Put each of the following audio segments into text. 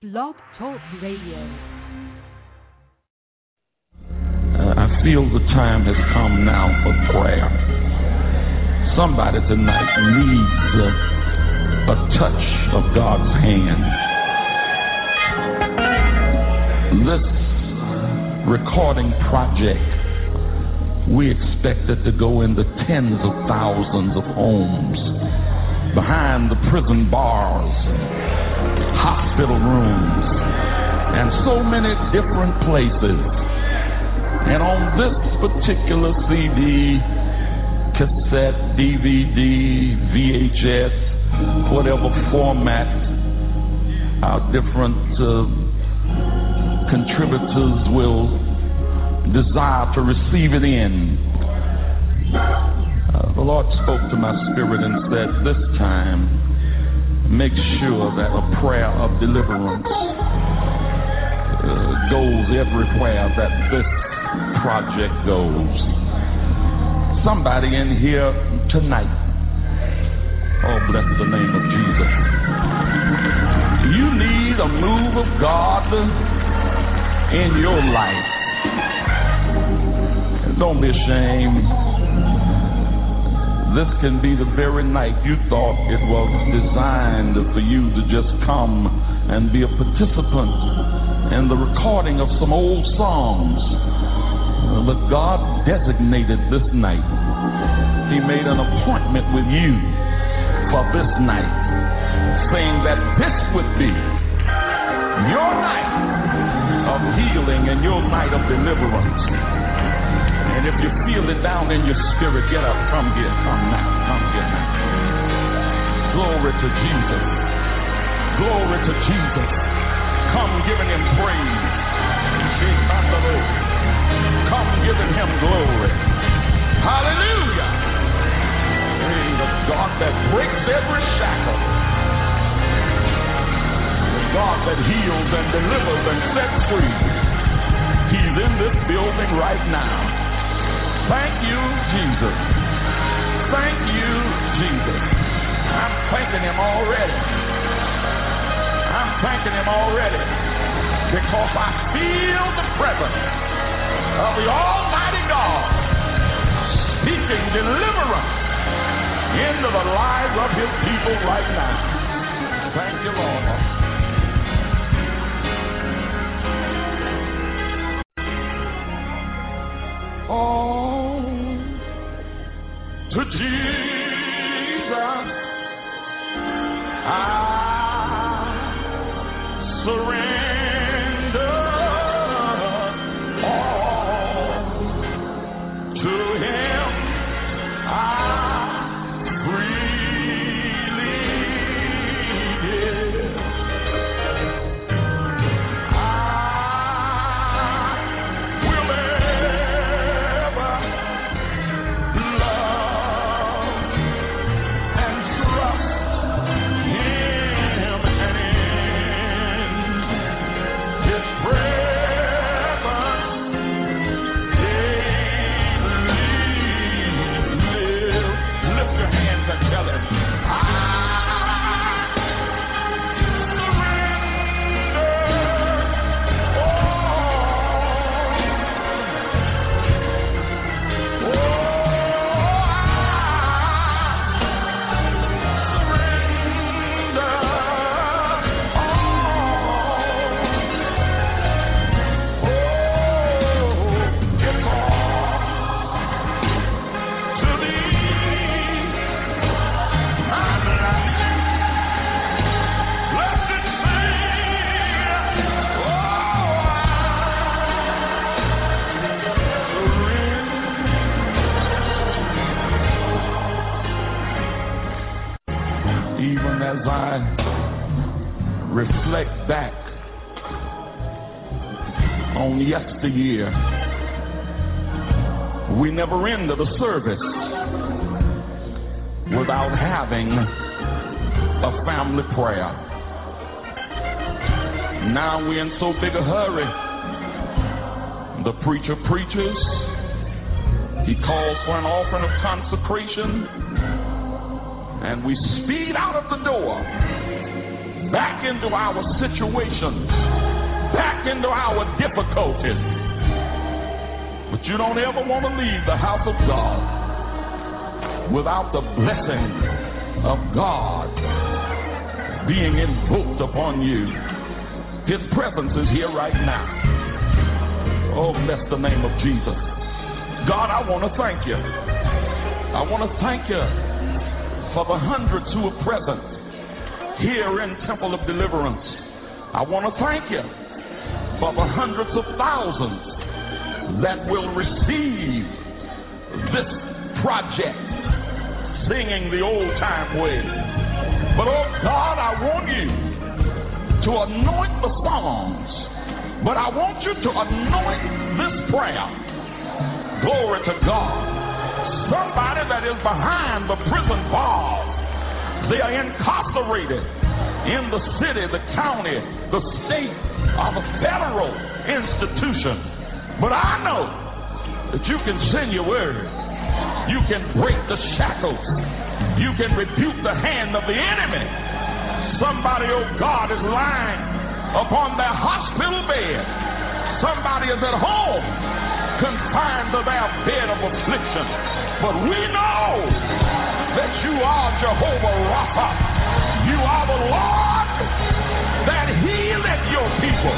Blog Talk Radio. I feel the time has come now for prayer. Somebody tonight needs a touch of God's hand. This recording project, we expect it to go into tens of thousands of homes, behind the prison bars, hospital rooms, and so many different places. And on this particular CD, cassette, DVD, VHS, whatever format, our different contributors will desire to receive it in. The Lord spoke to my spirit and said, this time, make sure that a prayer of deliverance goes everywhere that this project goes. Somebody in here tonight, oh, bless the name of Jesus, you need a move of God in your life. Don't be ashamed. This can be the very night you thought it was designed for you to just come and be a participant in the recording of some old songs. But God designated this night. He made an appointment with you for this night, saying that this would be your night of healing and your night of deliverance. And if you feel it down in your spirit, get up, come here, come now, come here now. Glory to Jesus. Glory to Jesus. Come giving him praise. Come giving him glory. Hallelujah. Hey, the God that breaks every shackle. The God that heals and delivers and sets free. He's in this building right now. Thank you, Jesus. Thank you, Jesus. I'm thanking him already. I'm thanking him already because I feel the presence of the Almighty God speaking deliverance into the lives of his people right now. Thank you, Lord. Oh, to Jesus I surrender all. To him I freely give. As I reflect back on yesteryear, we never ended a service without having a family prayer. Now we're in so big a hurry. The preacher preaches. He calls for an offering of consecration. And we speed out of the door back into our situation, back into our difficulties. But you don't ever want to leave the house of God without the blessing of God being invoked upon you. His presence is here right now. Oh, bless the name of Jesus. God, I want to thank you. I want to thank you for the hundreds who are present here in Temple of Deliverance. I want to thank you for the hundreds of thousands that will receive this project, singing the old-time way. But, oh God, I want you to anoint the songs, but I want you to anoint this prayer. Glory to God. Somebody that is behind the prison bars, they are incarcerated in the city, the county, the state, or the federal institution. But I know that you can send your word. You can break the shackles. You can rebuke the hand of the enemy. Somebody, oh God, is lying upon their hospital bed. Somebody is at home, confined to their bed of affliction. But we know that you are Jehovah Rapha. You are the Lord that healeth your people.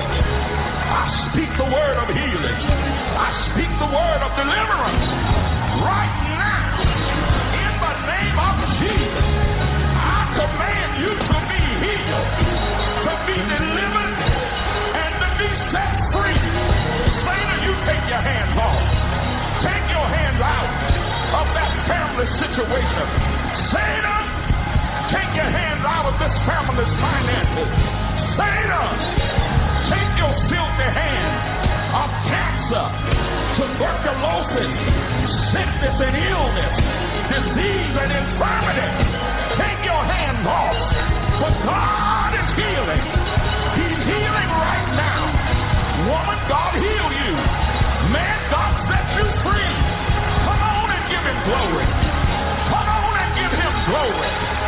I speak the word of healing. I speak the word of deliverance right now. In the name of Jesus, I command you to be healed, to be delivered, and to be set free. Satan, you take your hands off. Take your hands out of that family situation. Satan, take your hands out of this family's finances. Satan, take your filthy hands of cancer, tuberculosis, sickness and illness, disease and infirmity. Take your hands off. For God is healing. He's healing right now. Woman, God heal you. Man, God set you free. Come on and give him glory. Come on and give him glory.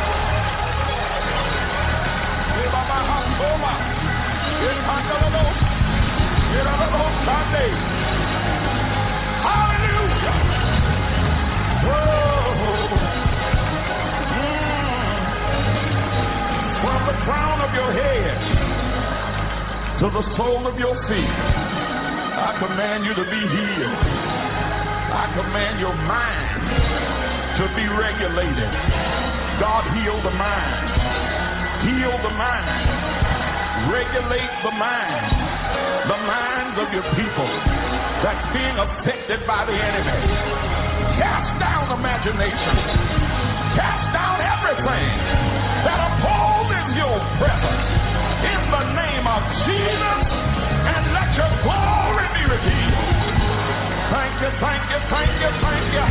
Hallelujah. From the crown of your head to the sole of your feet, I command you to be healed. I command your mind to be regulated. God, heal the mind. Heal the mind. Regulate the mind. The minds of your people that's being affected by the enemy. Cast down imagination. Cast down everything that opposes your presence. In the name of Jesus, and let your glory be revealed. Thank you, thank you, thank you, thank you.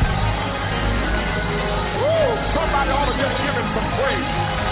Woo, somebody ought to just give him some praise.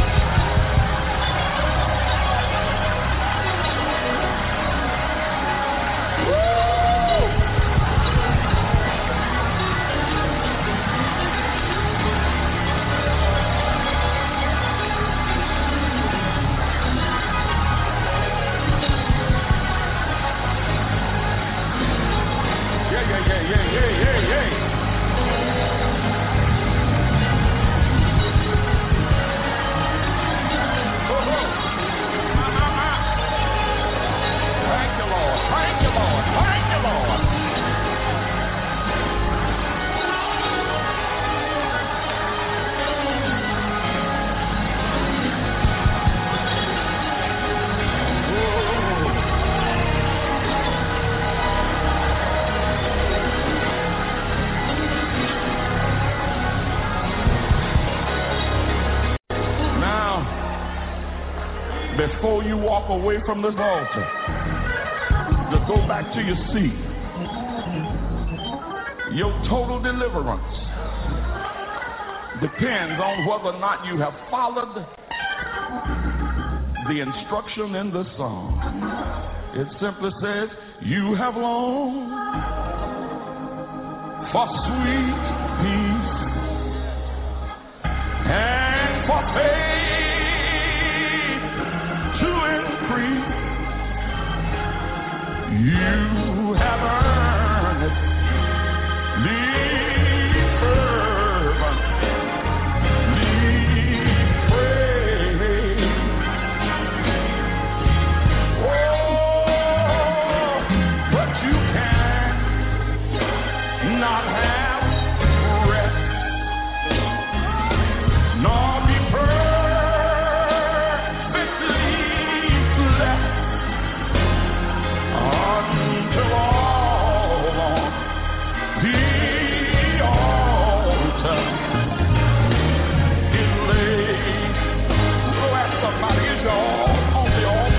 Before you walk away from this altar, to go back to your seat, your total deliverance depends on whether or not you have followed the instruction in this song. It simply says, you have longed for sweet peace and for faith You have earned it. Leave fervent, leave praise. Oh, but you can not have rest, nor be perfectly blessed until all the altar is laid. Go ask somebody, is your all on the altar?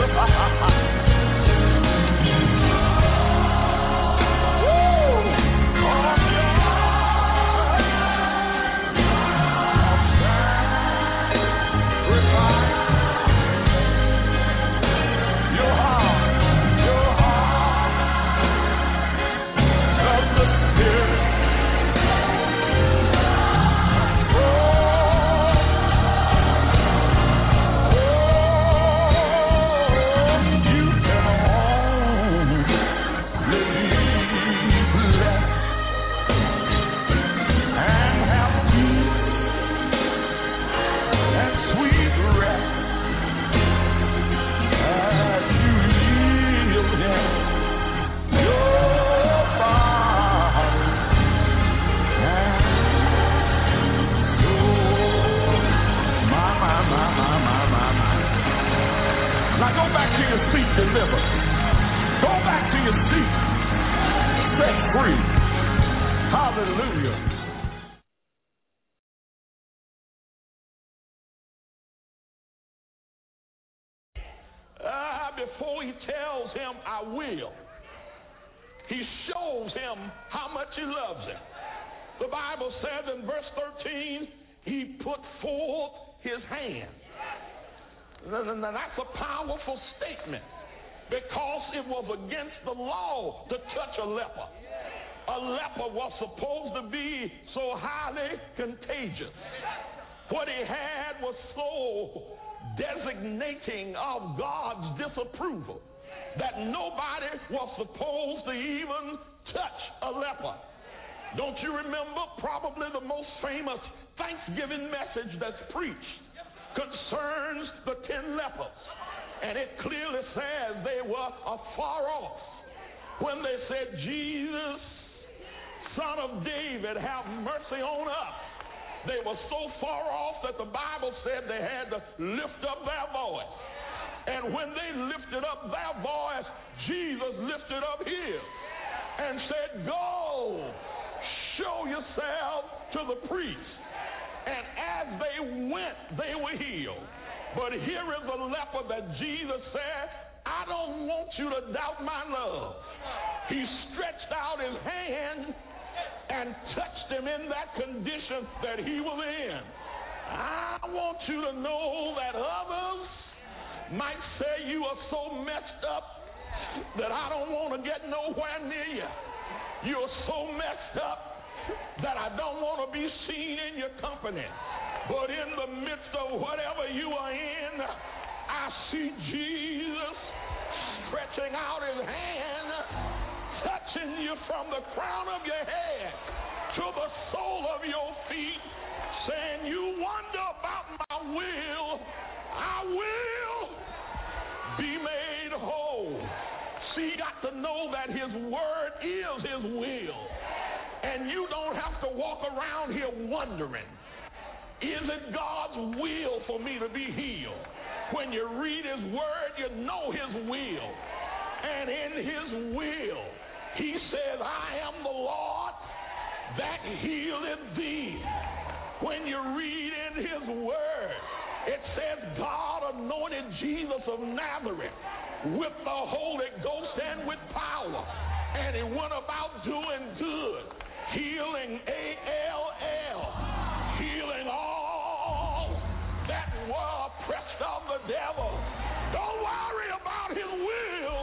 Now go back to your seat, delivered. Go back to your seat, set free. Hallelujah. Before he tells him, I will, he shows him how much he loves him. The Bible says in verse 13, he put forth his hand. Now that's a powerful statement because it was against the law to touch a leper. A leper was supposed to be so highly contagious. What he had was so designating of God's disapproval that nobody was supposed to even touch a leper. Don't you remember probably the most famous Thanksgiving message that's preached concerns the 10 lepers, and it clearly says they were afar off when they said, Jesus, Son of David, have mercy on us. They were so far off that the Bible said they had to lift up their voice, and when they lifted up their voice, Jesus lifted up his and said, go, show yourself to the priest. And as they went, they were healed. But here is a leper that Jesus said, I don't want you to doubt my love. He stretched out his hand and touched him in that condition that he was in. I want you to know that others might say you are so messed up that I don't want to get nowhere near you. You're so messed up that I don't want to be seen in your company. But in the midst of whatever you are in, I see Jesus stretching out his hand, touching you from the crown of your head to the sole of your feet, saying, you wonder about my will, I will be made whole. See, you got to know that his word is his will. And you don't have to walk around here wondering, is it God's will for me to be healed? When you read his word, you know his will. And in his will, he says, I am the Lord that healeth thee. When you read in his word, it says God anointed Jesus of Nazareth with the Holy Ghost and with power. And he went about doing good, healing A-L-L, healing all that were oppressed of the devil. Don't worry about his will.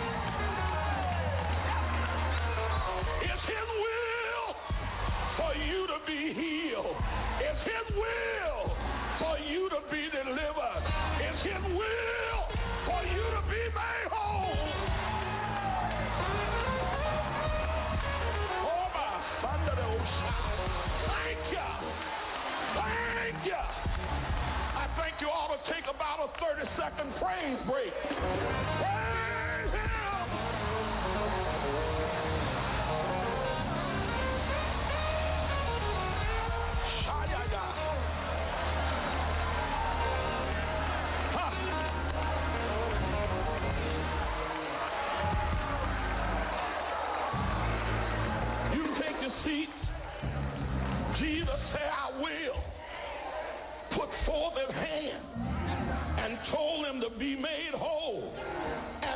It's his will for you to be healed. It's his will for you to be delivered. It's his will for you to be made whole.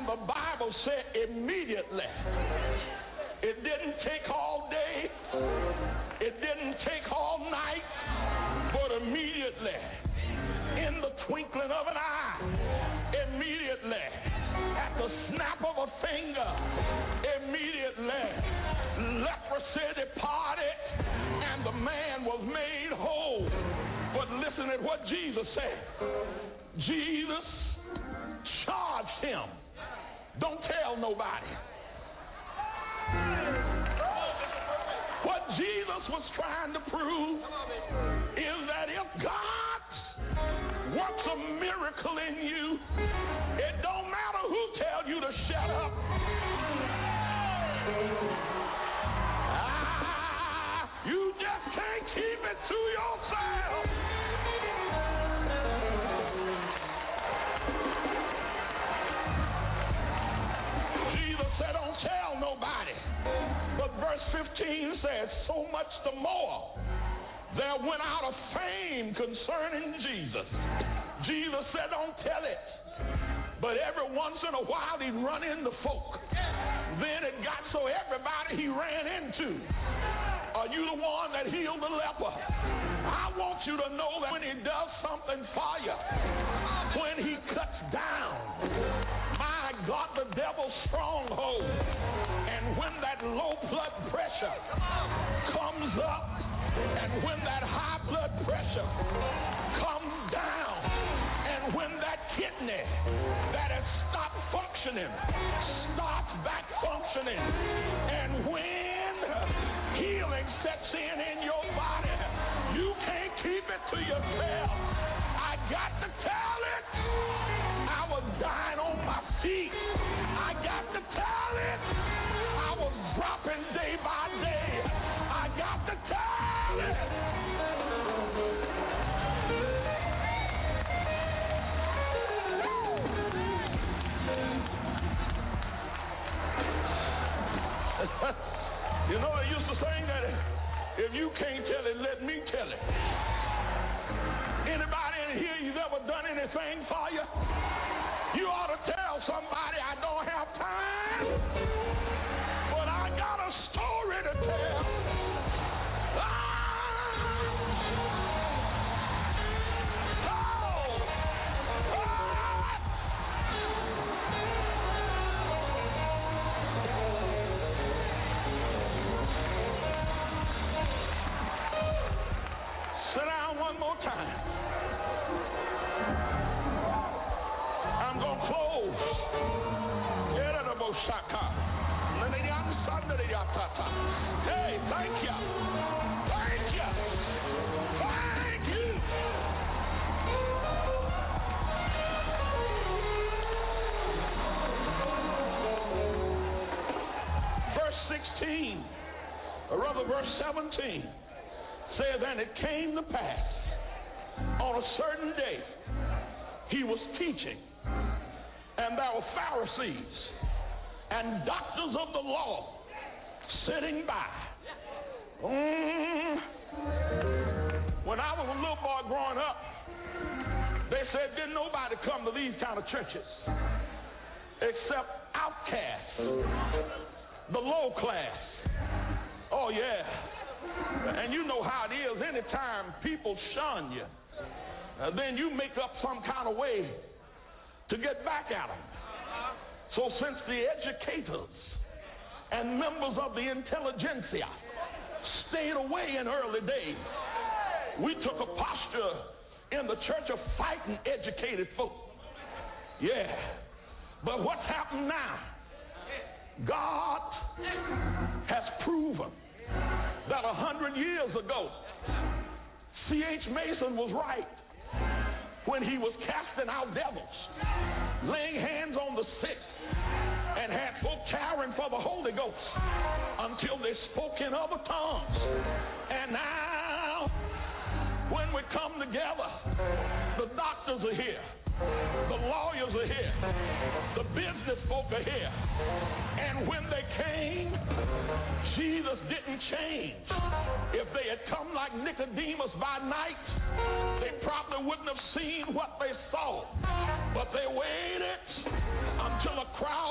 And the Bible said immediately. It didn't take all day. It didn't take all night. But immediately, in the twinkling of an eye, immediately, at the snap of a finger, immediately, leprosy departed and the man was made whole. But listen at what Jesus said. Jesus charged him. Don't tell nobody. What Jesus was trying to prove is that if God works a miracle in you, it don't matter who tells you to shut up. You just can't keep it to yourself. Jesus said, don't tell nobody. But verse 15 says, so much the more there went out a fame concerning Jesus. Jesus said, don't tell it. But every once in a while he'd run into folk. Then it got so everybody he ran into. Are you the one that healed the leper? I want you to know that when he does something for you, when he cuts down, my God, the devil's stronghold, and when that low blood pressure comes up, and when that high blood pressure comes down, and when that kidney that has stopped functioning starts back functioning, and when healing sets in your body, you can't keep it to yourself. I got to tell it. I was dying on my feet. I got to tell it. I was dropping day by day. I got to tell it. You know, they used to sing that if you can't tell it, let me tell it. Anybody in here, you've ever done anything for you? You ought to tell somebody, I don't have time, but I got a story to tell. One more time. I'm going to close. Hey, thank you. Thank you. Thank you. Verse 16, or rather verse 17, says, and it came to pass on a certain day he was teaching, and there were Pharisees and doctors of the law sitting by. When I was a little boy growing up, they said didn't nobody come to these kind of churches except outcasts, the low class. Oh yeah. And you know how it is. Anytime people shun you, then you make up some kind of way to get back at them. So since the educators and members of the intelligentsia stayed away in early days, we took a posture in the church of fighting educated folk. Yeah. But what's happened now? God has proven that 100 years ago, C.H. Mason was right when he was casting out devils, laying hands on the sick, and had folk carrying for the Holy Ghost until they spoke in other tongues. And now, when we come together, the doctors are here, the lawyers are here, the business folk are here, and when they came, Jesus didn't change. If they had come like Nicodemus by night, they probably wouldn't have seen what they saw. But they waited until a crowd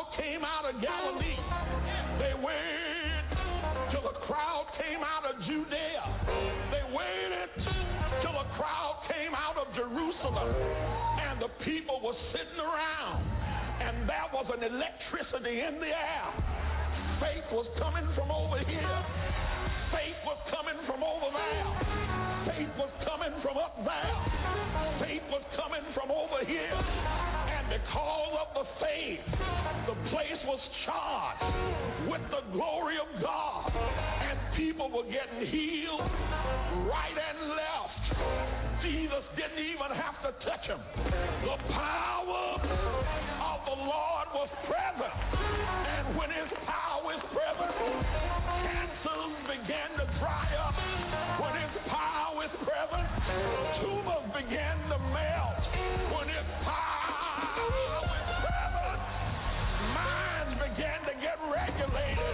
sitting around, and there was an electricity in the air. Faith was coming from over here. Faith was coming from over there. Faith was coming from up there. Faith was coming from over here. And because of the faith, the place was charged with the glory of God. And people were getting healed right and left. Jesus didn't even have to touch them. The power of the Lord was present. And when his power is present, cancers began to dry up. When his power is present, tumors began to melt. When his power is present, minds began to get regulated.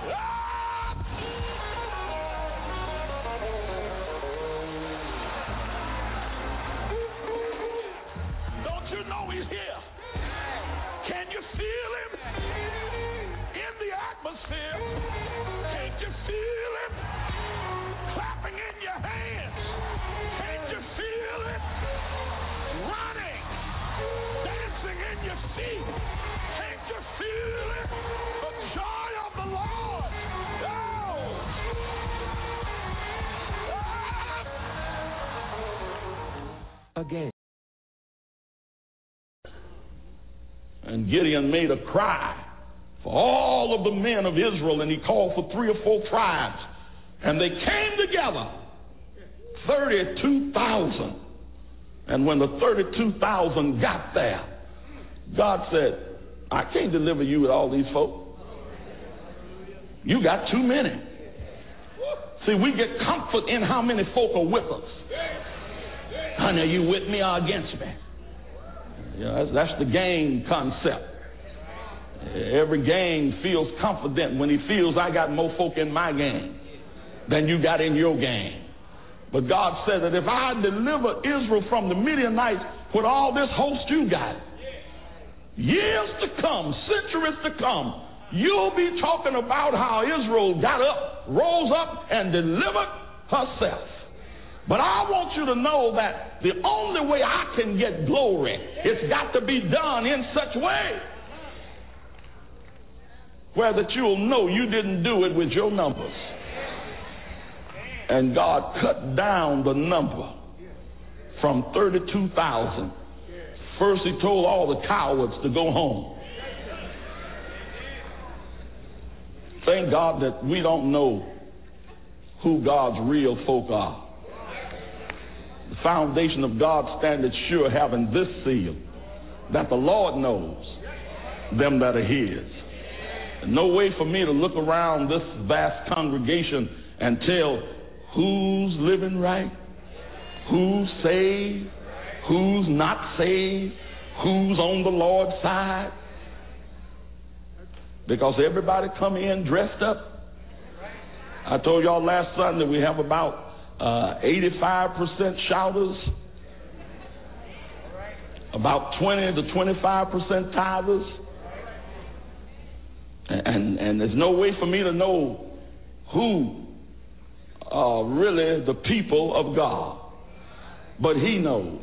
Don't you know he's here? Can you feel him in the atmosphere? Can't you feel him clapping in your hands? Can't you feel it running, dancing in your feet? Can't you feel it? The joy of the Lord. Oh. Again. And Gideon made a cry for all of the men of Israel, and he called for 3 or 4 tribes, and they came together, 32,000. And when the 32,000 got there, God said, I can't deliver you with all these folk. You got too many. See, we get comfort in how many folk are with us. Honey, are you with me or against me? That's the gang concept. Every gang feels confident when he feels I got more folk in my gang than you got in your gang. But God said that if I deliver Israel from the Midianites with all this host you got, years to come, centuries to come, you'll be talking about how Israel got up, rose up, and delivered herself. But I want you to know that the only way I can get glory, it's got to be done in such a way where that you'll know you didn't do it with your numbers. And God cut down the number from 32,000. First he told all the cowards to go home. Thank God that we don't know who God's real folk are. The foundation of God standeth sure, having this seal, that the Lord knows them that are his. No way for me to look around this vast congregation and tell who's living right, who's saved, who's not saved, who's on the Lord's side. Because everybody come in dressed up. I told y'all last Sunday we have about 85% shouters, about 20 to 25% tithers, and there's no way for me to know who are really the people of God, but he knows.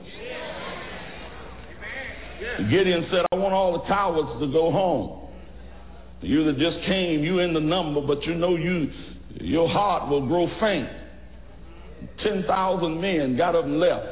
Gideon said, I want all the cowards to go home. You that just came, you in the number, but you know your heart will grow faint. 10,000 men got up and left.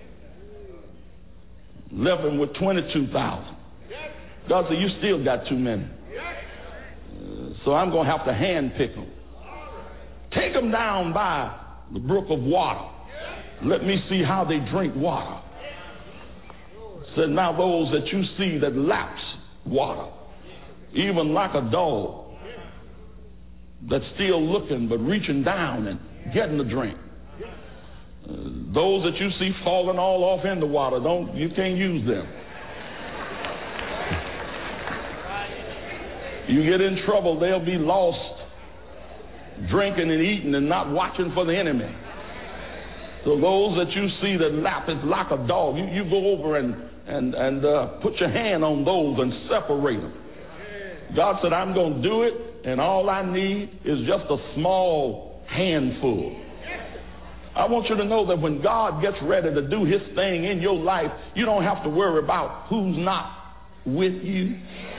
Left them with 22,000. God said, you still got too many. So I'm going to have to hand pick them. Take them down by the brook of water. Let me see how they drink water. Said, now those that you see that laps water, even like a dog that's still looking but reaching down and getting the drink. Those that you see falling all off in the water, you can't use them. You get in trouble, they'll be lost drinking and eating and not watching for the enemy. So those that you see that lap is like a dog, you go over and put your hand on those and separate them. God said, I'm going to do it, and all I need is just a small handful. I want you to know that when God gets ready to do his thing in your life, you don't have to worry about who's not with you.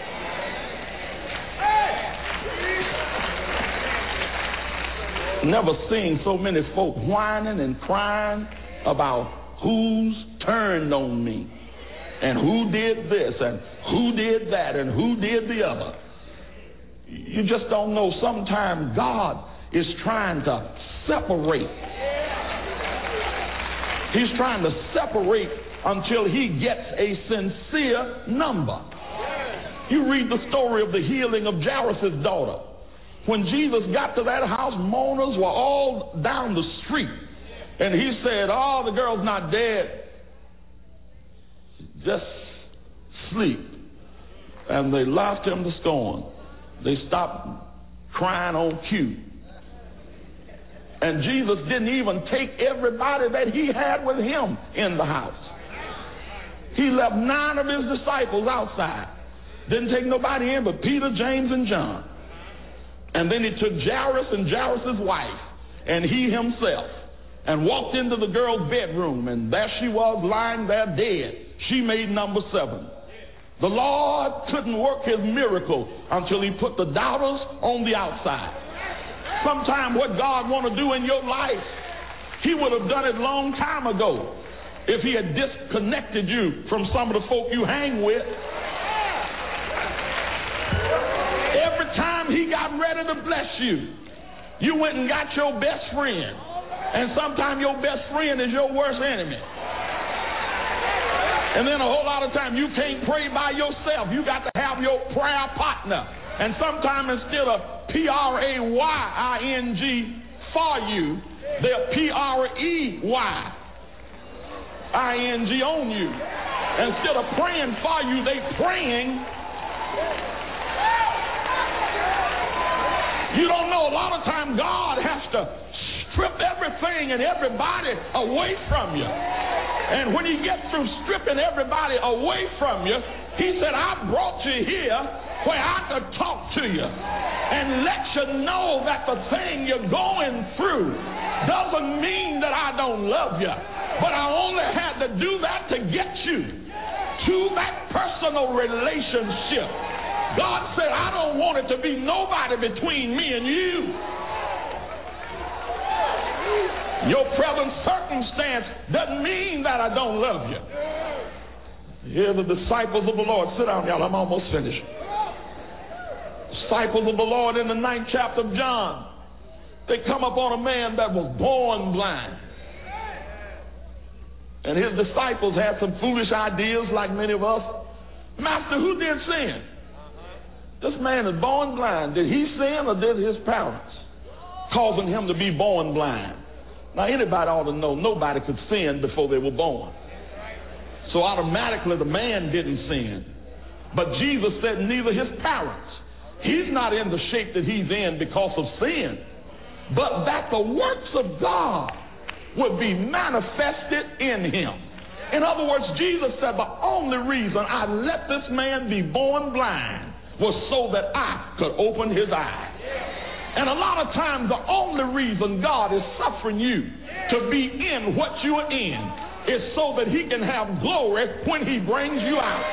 Never seen so many folk whining and crying about who's turned on me and who did this and who did that and who did the other. You just don't know. Sometimes God is trying to separate. He's trying to separate until he gets a sincere number. You read the story of the healing of Jairus' daughter. When Jesus got to that house, mourners were all down the street. And he said, oh, the girl's not dead. Just sleep. And they laughed him to scorn. They stopped crying on cue. And Jesus didn't even take everybody that he had with him in the house. He left 9 of his disciples outside. Didn't take nobody in but Peter, James, and John. And then he took Jairus and Jairus' wife and he himself and walked into the girl's bedroom, and there she was lying there dead. She made number 7. The Lord couldn't work his miracle until he put the doubters on the outside. Sometime what God want to do in your life, he would have done it long time ago if he had disconnected you from some of the folk you hang with. Every time he got ready to bless you, you went and got your best friend. And sometimes your best friend is your worst enemy. And then a whole lot of time you can't pray by yourself. You got to have your prayer partner. And sometimes instead of P-R-A-Y-I-N-G for you, they're P-R-E-Y-I-N-G on you. Instead of praying for you, they praying. You don't know, a lot of times God has to strip everything and everybody away from you. And when he gets through stripping everybody away from you, he said, I brought you here where I could talk to you and let you know that the thing you're going through doesn't mean that I don't love you, but I only had to do that to get you to that personal relationship. God said, I don't want it to be nobody between me and you. Your present circumstance doesn't mean that I don't love you. Here are the disciples of the Lord. Sit down, y'all. I'm almost finished. Disciples of the Lord in the 9th chapter of John. They come upon a man that was born blind. And his disciples had some foolish ideas like many of us. Master, who did sin? This man is born blind. Did he sin or did his parents causing him to be born blind? Now, anybody ought to know nobody could sin before they were born. So automatically the man didn't sin. But Jesus said neither his parents. He's not in the shape that he's in because of sin, but that the works of God would be manifested in him. In other words, Jesus said the only reason I let this man be born blind was so that I could open his eyes. And a lot of times the only reason God is suffering you to be in what you are in is so that he can have glory when he brings you out.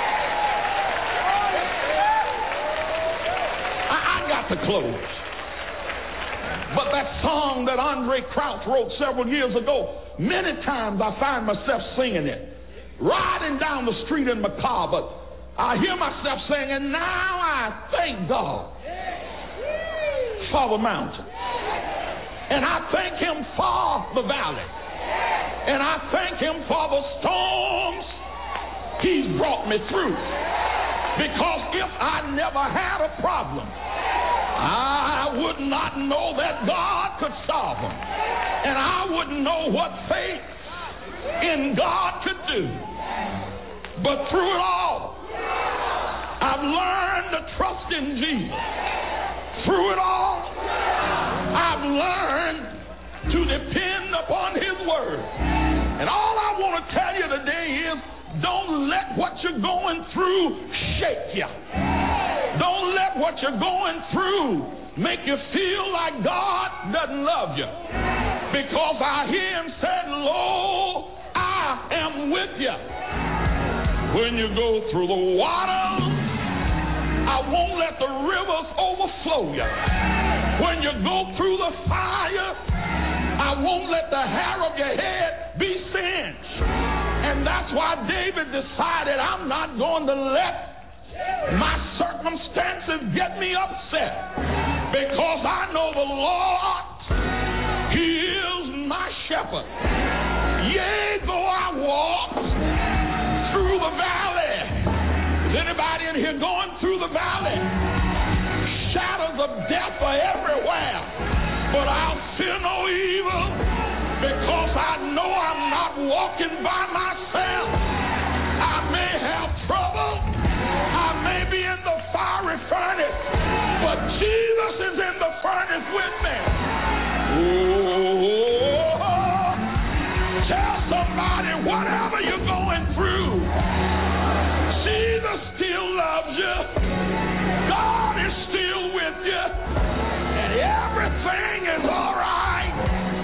I got to close. But that song that Andre Crouch wrote several years ago, many times I find myself singing it. Riding down the street in my car, but I hear myself saying, and now I thank God for the mountain. And I thank him for the valley. And I thank him for the storms he's brought me through. Because if I never had a problem, I would not know that God could solve them. And I wouldn't know what faith in God could do. But through it all, I've learned to trust in Jesus. Through it all, I've learned to depend upon his word. And all I want to tell you today is, don't let what you're going through shake you. Don't let what you're going through make you feel like God doesn't love you. Because I hear him say, lo, I am with you. When you go through the waters, I won't let the rivers overflow you. When you go through the fire, I won't let the hair of your head be singed. And that's why David decided, I'm not going to let my circumstances get me upset, because I know the Lord, he is my shepherd. Yea, though I walk through the valley. Is anybody in here going through the valley? Shadows of death are everywhere, but I'll fear no evil, because I know I'm not walking by myself. I may have trouble, I may be in the fiery furnace, but Jesus is in the furnace with me. Oh, tell somebody, whatever you're going through, Jesus still loves you. God is still with you. And everything is all right.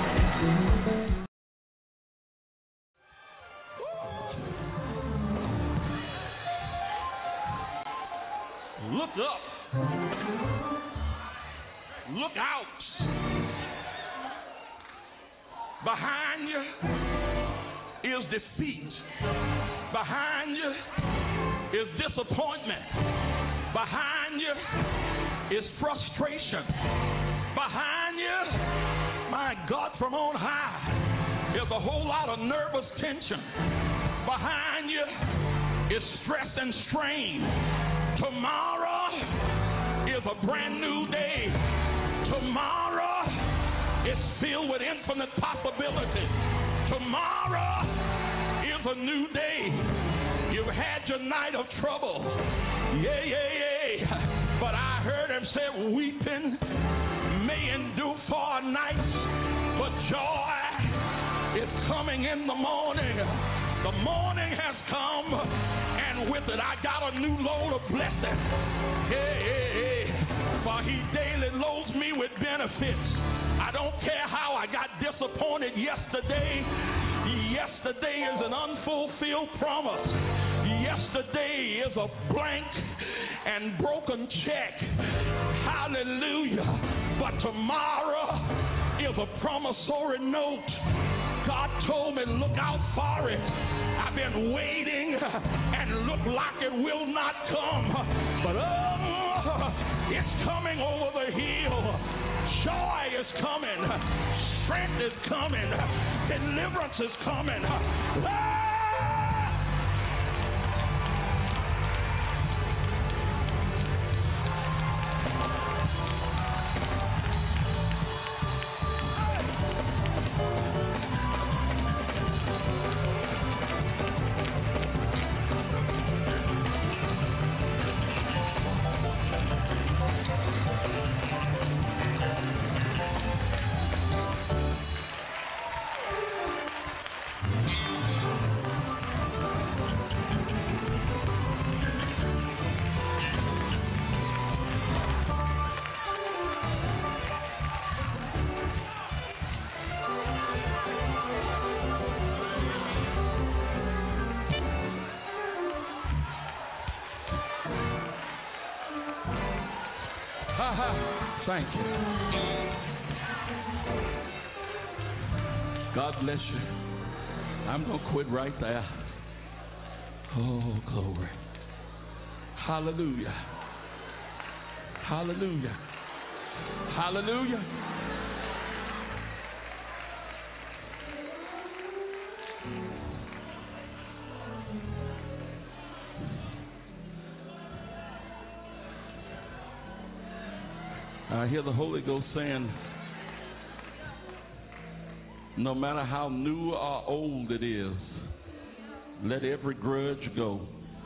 Look up. Look out. Behind you is defeat. Behind you is disappointment. Behind you is frustration. Behind you, my God, from on high, is a whole lot of nervous tension. Behind you is stress and strain. Tomorrow is a brand new day. Tomorrow is filled with infinite possibilities. Tomorrow is a new day. You've had your night of trouble. But I heard him say, weeping may endure for a night, but joy is coming in the morning. The morning has come, and with it I got a new load of blessing. For he daily loads me with benefits. I don't care how I got disappointed yesterday. Yesterday is an unfulfilled promise. Yesterday is a blank and broken check. Hallelujah. But tomorrow is a promissory note. God told me, look out for it. I've been waiting and look like it will not come. But it's coming over the hill. Joy is coming. Strength is coming. Deliverance is coming. Thank you. God bless you. I'm going to quit right there. Oh, glory. Hallelujah. Hallelujah. Hallelujah. I hear the Holy Ghost saying, no matter how new or old it is, let every grudge go.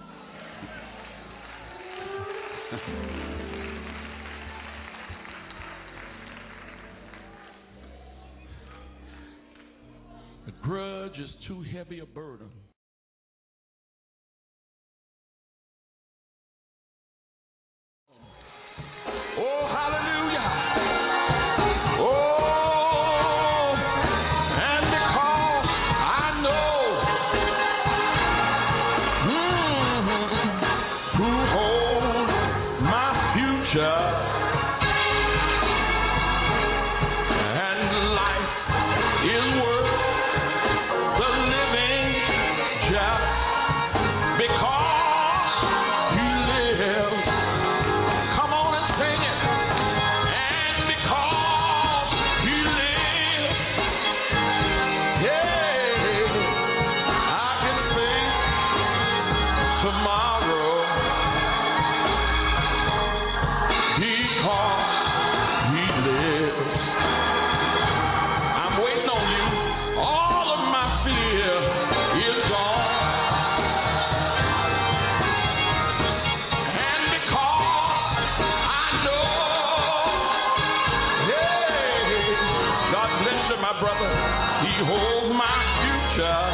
The grudge is too heavy a burden. Oh, hallelujah. Oh, future. And life is worth the living just because He lives. Come on and sing it. And because He lives, yeah, I can face tomorrow. Because He lives. I'm waiting on you. All of my fear is gone. And because I know, hey, God bless you, my brother. He holds my future.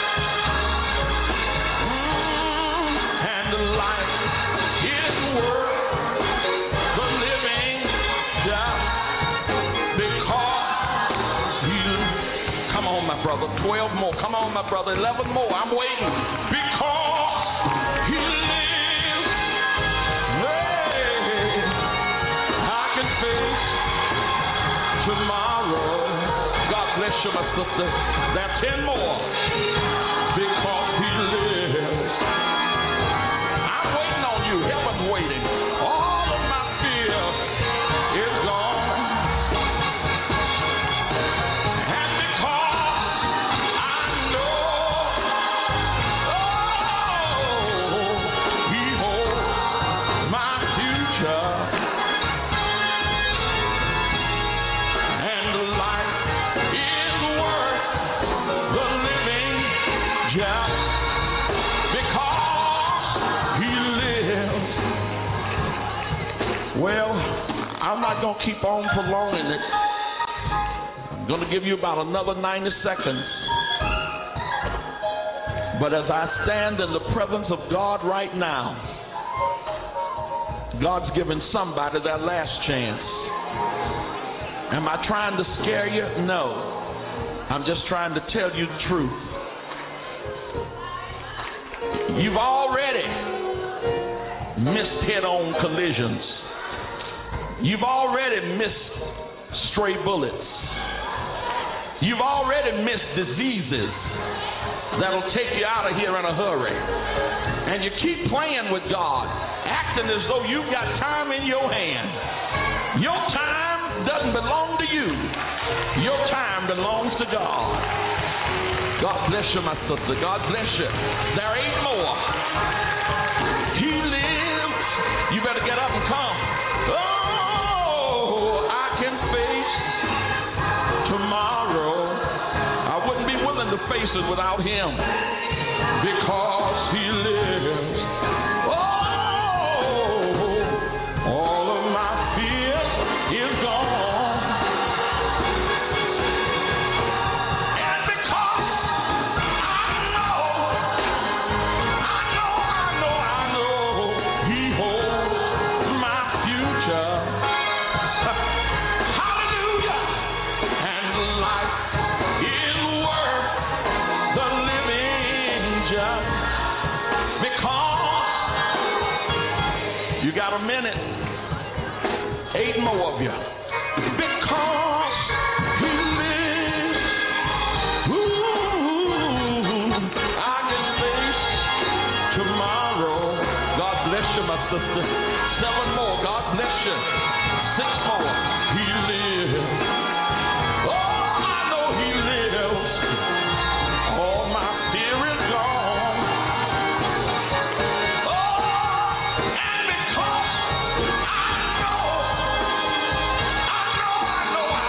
And life is worth the living just because He lives. Come on, my brother. 12 more. Come on, my brother. 11 more. I'm waiting. Because He lives. Hey, I can face tomorrow. God bless you, my sister. There are 10 more. Because He lives. I'm waiting on you. Heaven's waiting. All of my fear is gone. And because I know, oh, He holds my future. And life is worth the living just because He lives. Well, I'm not going to keep on prolonging it. I'm going to give you about another 90 seconds. But as I stand in the presence of God right now, God's giving somebody their last chance. Am I trying to scare you? No. I'm just trying to tell you the truth. You've already missed head-on collisions. You've already missed stray bullets. You've already missed diseases that'll take you out of here in a hurry. And you keep playing with God, acting as though you've got time in your hand. Your time doesn't belong to you. Your time belongs to God. God bless you, my sister. God bless you. There are 8 more. He lives. You better get up and come. Oh, I can face tomorrow. I wouldn't be willing to face it without Him. Because He lives. Oh, all of my fear is gone. And because I know He holds my future. Hallelujah. And life is worth the living just because. You got a minute. 8 more of you. Because He lives. Ooh, I can face tomorrow. God bless you, my sister. 7 more. God bless you. 6 more. He lives. Oh, I know He lives. All my fear is gone. Oh, and because I know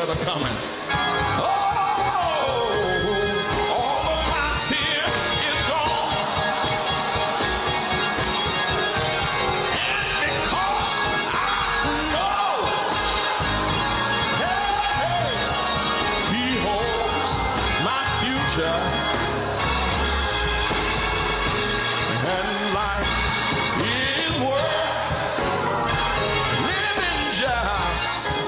that are coming. Oh, all of my fear is gone. And because I know, hey, behold my future. And life is worth living just.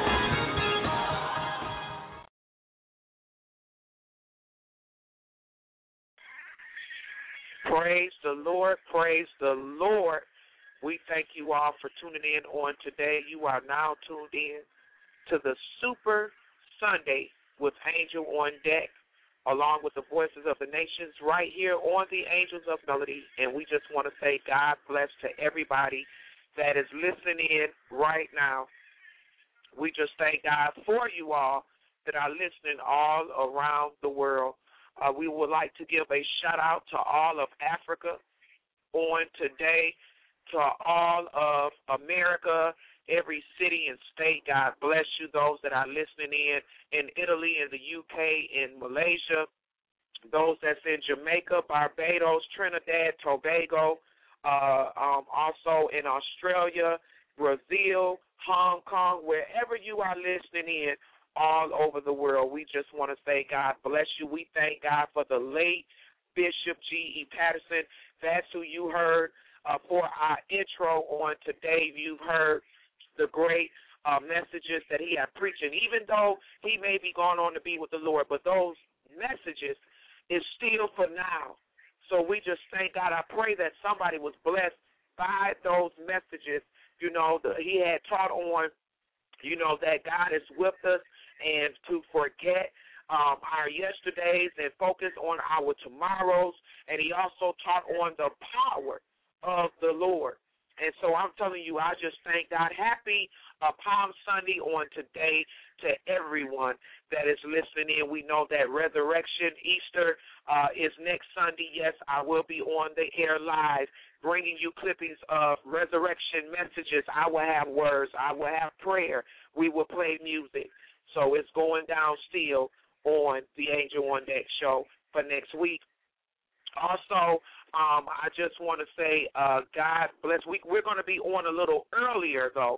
Praise the Lord, praise the Lord. We thank you all for tuning in on today. You are now tuned in to the Super Sunday with Angel on Deck, along with the Voices of the Nations right here on the Angels of Melody. And we just want to say God bless to everybody that is listening in right now. We just thank God for you all that are listening all around the world. We would like to give a shout-out to all of Africa on today, to all of America, every city and state. God bless you, those that are listening in Italy, in the UK, in Malaysia, those that's in Jamaica, Barbados, Trinidad, Tobago, also in Australia, Brazil, Hong Kong, wherever you are listening in, all over the world. We just want to say God bless you. We thank God for the late Bishop G.E. Patterson. That's who you heard for our intro on today. You've heard the great messages that he had preached. And even though he may be going on to be with the Lord, but those messages is still for now. So we just thank God. I pray that somebody was blessed by those messages. You know, he had taught on, you know, that God is with us and to forget our yesterdays and focus on our tomorrows. And he also taught on the power of the Lord. And so I'm telling you, I just thank God. Happy Palm Sunday on today to everyone that is listening in. We know that Resurrection, Easter is next Sunday. Yes, I will be on the air live bringing you clippings of resurrection messages. I will have words. I will have prayer. We will play music. So it's going down still on the Angel on Deck show for next week. Also, I just want to say, God bless. We're going to be on a little earlier, though,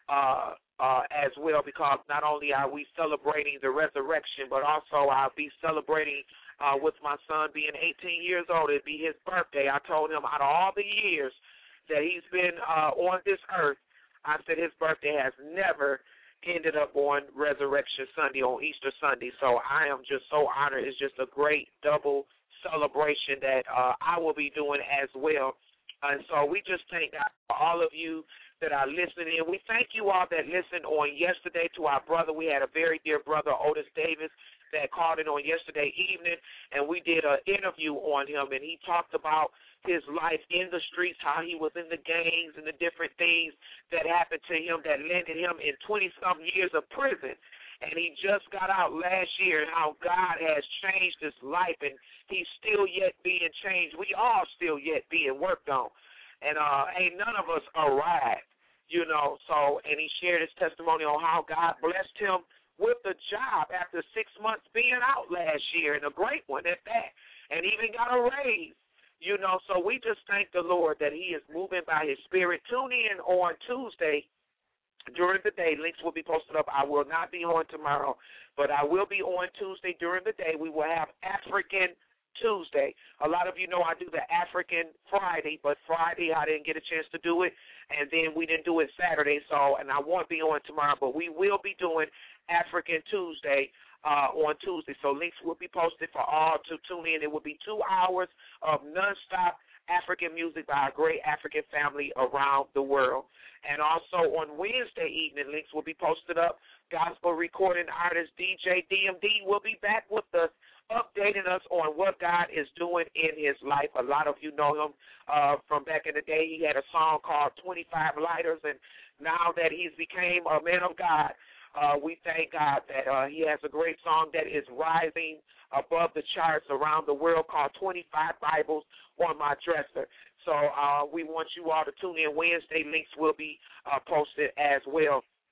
as well, because not only are we celebrating the resurrection, but also I'll be celebrating with my son being 18 years old. It'll be his birthday. I told him out of all the years that he's been on this earth, I said his birthday has never ended up on Resurrection Sunday, on Easter Sunday. So I am just so honored. It's just a great double celebration that I will be doing as well. And so we just thank God for all of you that are listening in. We thank you all that listened on yesterday to our brother. We had a very dear brother, Otis Davis, that called in on yesterday evening, and we did an interview on him, and he talked about his life in the streets, how he was in the gangs and the different things that happened to him that landed him in 20-some years of prison. And he just got out last year, and how God has changed his life, and he's still yet being changed. We all still yet being worked on. And ain't none of us arrived, you know. So, and he shared his testimony on how God blessed him with a job after 6 months being out last year, and a great one at that, and even got a raise. You know, so we just thank the Lord that he is moving by his spirit. Tune in on Tuesday during the day. Links will be posted up. I will not be on tomorrow, but I will be on Tuesday during the day. We will have African Tuesday. A lot of you know I do the African Friday, but Friday I didn't get a chance to do it, and then we didn't do it Saturday, so, and I won't be on tomorrow, but we will be doing African Tuesday on Tuesday. So links will be posted for all to tune in. It will be 2 hours of nonstop African music by a great African family around the world. And also on Wednesday evening, links will be posted up. Gospel recording artist DJ DMD will be back with us, updating us on what God is doing in his life. A lot of you know him from back in the day. He had a song called 25 Lighters, and now that he's became a man of God, we thank God that he has a great song that is rising above the charts around the world called 25 Bibles on My Dresser. So we want you all to tune in Wednesday. Links will be posted as well.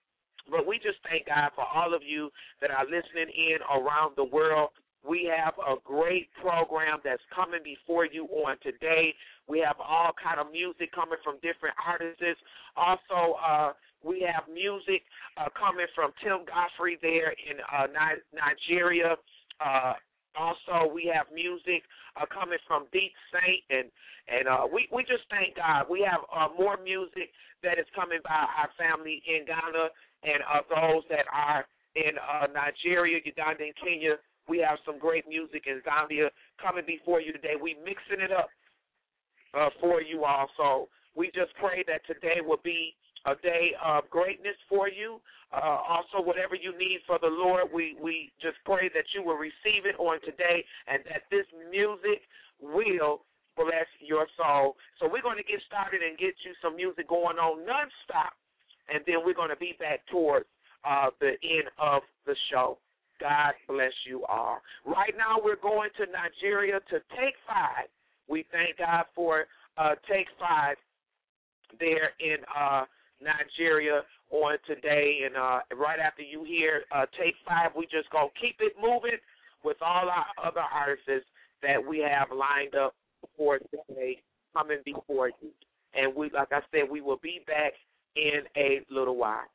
But we just thank God for all of you that are listening in around the world. We have a great program that's coming before you on today. We have all kind of music coming from different artists. Also, we have music coming from Tim Godfrey there in Nigeria. Also, we have music coming from Deep Saint, and we just thank God. We have more music that is coming by our family in Ghana and those that are in Nigeria, Uganda, and Kenya. We have some great music in Zambia coming before you today. We mixing it up for you all. So we just pray that today will be a day of greatness for you. Also, whatever you need for the Lord, we just pray that you will receive it on today and that this music will bless your soul. So we're going to get started and get you some music going on nonstop, and then we're going to be back towards the end of the show. God bless you all. Right now we're going to Nigeria to Take 5. We thank God for Take 5 there in Nigeria on today. And right after you hear Take 5, we just going to keep it moving with all our other artists that we have lined up for today coming before you. And we, like I said, we will be back in a little while.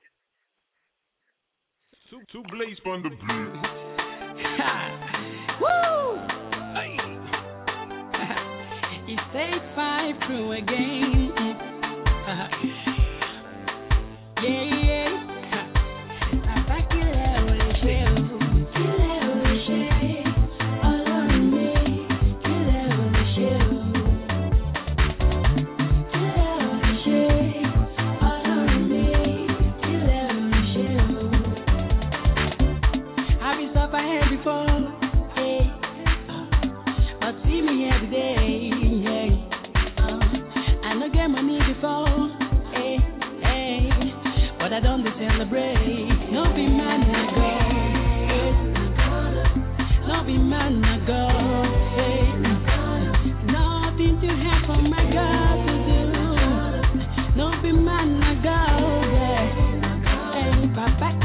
To Blaze from the Blue. Woo! Hey. It's Take 5 crew again. Yeah. I don't celebrate. No be man I go. No be man I go. Nothing to have for my God to do. No be man I go. Papa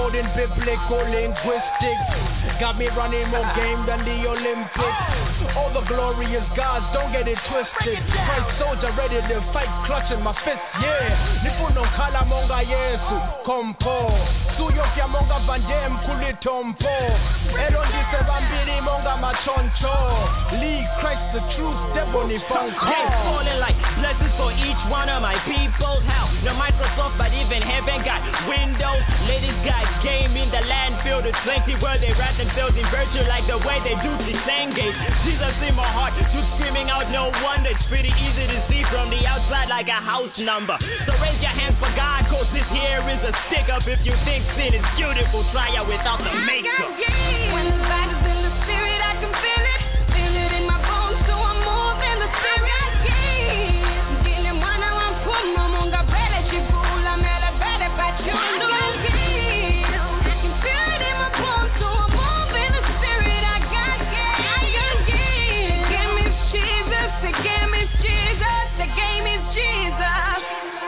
in biblical linguistics. Got me running more game than the Olympics. All the glory is God's, don't get it twisted. Christ soldier ready to fight, clutching my fist, yeah. Nifuno kala monga Yesu, kompo. Suyo kya monga vandem kulitompo. Erondi se bambiri monga machoncho. Lead Christ the truth, deboni fonko. Falling like blessings for each one of my people. How? No Microsoft, but even heaven got Windows. Ladies got game in the land filled with plenty where they wrap themselves in virtue like the way they do the same game. Jesus in my heart, you screaming out, no wonder. It's pretty easy to see from the outside like a house number. So raise your hands for God, cause this here is a stick up. If you think sin is beautiful, try it without the makeup. When the vibe is in the spirit, I can feel it. Feel it in my bones, so I'm moving the spirit. Ndine mwana wa mfumo, munga bele chibula, mele bele pachundu. I can feel it in my bones, so I'm moving the spirit. I got game. The game is Jesus, the game is Jesus, the game is Jesus.